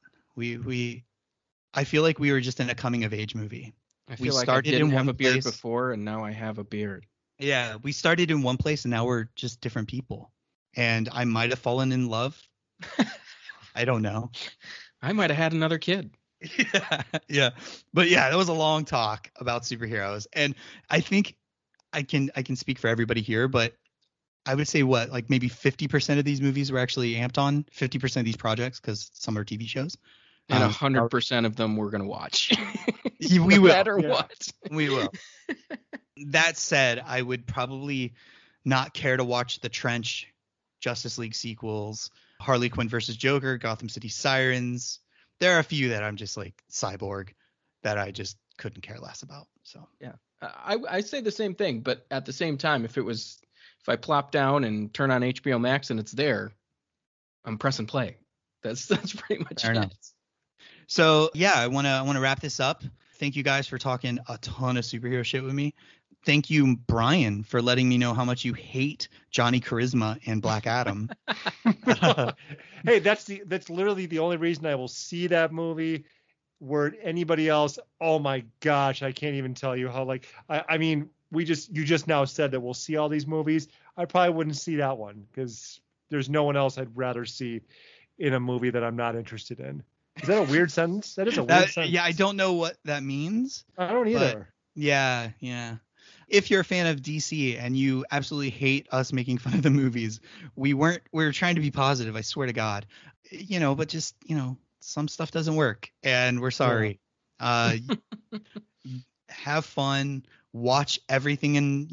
I feel like we were just in a coming of age movie. I feel like I didn't have a beard before, and now I have a beard. Yeah, we started in one place, and now we're just different people. And I might have fallen in love. I don't know. I might have had another kid. Yeah. But yeah, that was a long talk about superheroes. And I think I can speak for everybody here, but I would say like maybe 50% of these movies were actually amped on, 50% of these projects, because some are TV shows. And 100% of them we're going to watch. We will. No matter what. We will. That said, I would probably not care to watch The Trench, Justice League sequels, Harley Quinn versus Joker, Gotham City Sirens. There are a few that I'm just like Cyborg that I just couldn't care less about. So yeah, I say the same thing, but at the same time, if I plop down and turn on HBO Max and it's there, I'm pressing play. That's pretty much Fair it. enough. So yeah, I want to wrap this up. Thank you guys for talking a ton of superhero shit with me. Thank you, Brian, for letting me know how much you hate Johnny Charisma and Black Adam. Hey, that's literally the only reason I will see that movie. Where anybody else, oh my gosh, I can't even tell you how. I mean, you just now said that we'll see all these movies. I probably wouldn't see that one because there's no one else I'd rather see in a movie that I'm not interested in. Is that a weird sentence? That is a weird sentence. Yeah, I don't know what that means. I don't either. Yeah. If you're a fan of DC and you absolutely hate us making fun of the movies, we were trying to be positive, I swear to God. But just, some stuff doesn't work and we're sorry. Yeah. Have fun, watch everything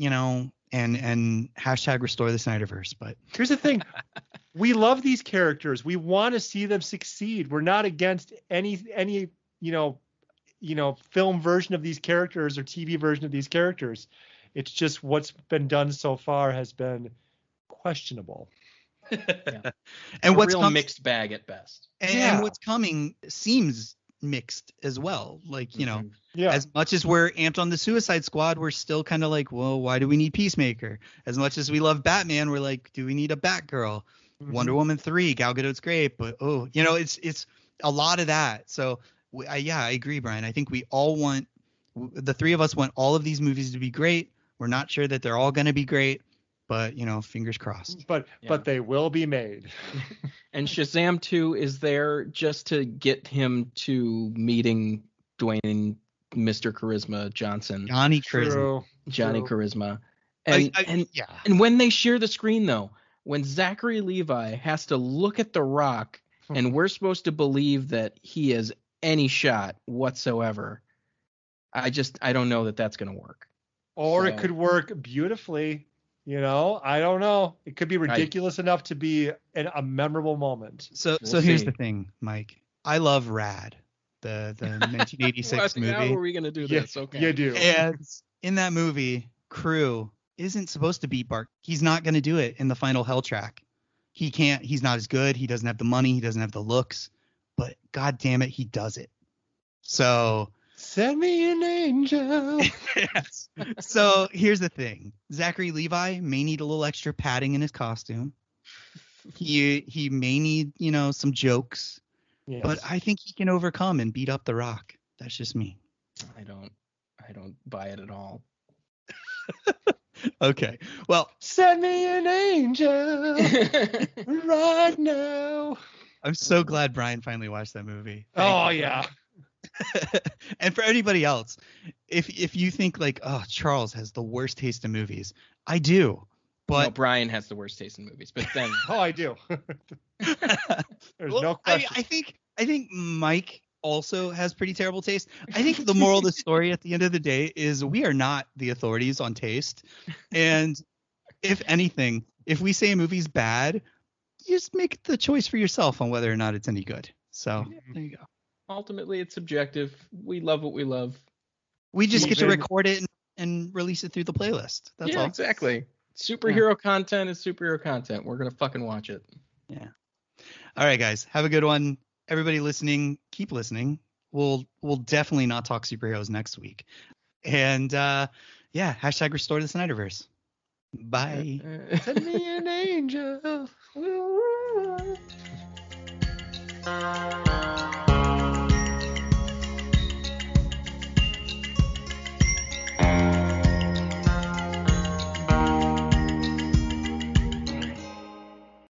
and hashtag restore the Snyderverse. But here's the thing. We love these characters. We want to see them succeed. We're not against any film version of these characters or TV version of these characters. It's just what's been done so far has been questionable. Yeah. And what's real mixed bag at best. And what's coming seems mixed as well. As much as we're amped on the Suicide Squad, we're still kind of like, well, why do we need Peacemaker? As much as we love Batman, we're like, do we need a Batgirl? Mm-hmm. Wonder Woman 3, Gal Gadot's great, but it's a lot of that. So I agree, Brian. I think we all want, the three of us want all of these movies to be great. We're not sure that they're all going to be great, but fingers crossed. But they will be made. And Shazam 2 is there just to get him to meeting Dwayne Mr. Charisma Johnson. Johnny Charisma. Johnny Charisma. And when they share the screen though, when Zachary Levi has to look at The Rock and we're supposed to believe that he has any shot whatsoever, I don't know that that's going to work. Or it could work beautifully You know, I don't know. It could be ridiculous enough to be a memorable moment. So here's the thing, Mike. I love Rad, the 1986 movie. How are we gonna do this? Okay. You do. And in that movie, Crew isn't supposed to beat Bart. He's not going to do it in the final Hell track. He can't. He's not as good. He doesn't have the money. He doesn't have the looks. But God damn it, he does it. So send me an angel. Yes. So here's the thing. Zachary Levi may need a little extra padding in his costume. He may need, some jokes. Yes. But I think he can overcome and beat up The Rock. That's just me. I don't buy it at all. Okay. Well, send me an angel right now. I'm so glad Brian finally watched that movie. Yeah. And for anybody else, if you think like, oh, Charles has the worst taste in movies, I do. But no, Brian has the worst taste in movies. But then I do. There's no question. I think Mike also has pretty terrible taste. I think the moral of the story at the end of the day is we are not the authorities on taste. And if anything, if we say a movie's bad, you just make the choice for yourself on whether or not it's any good. So there you go. Ultimately, it's subjective. We love what we love. We just get to record it and release it through the playlist. That's all. Exactly. Superhero content is superhero content. We're going to fucking watch it. Yeah. All right, guys. Have a good one. Everybody listening, keep listening. We'll definitely not talk superheroes next week. And hashtag restore the Snyderverse. Bye. Send me an angel.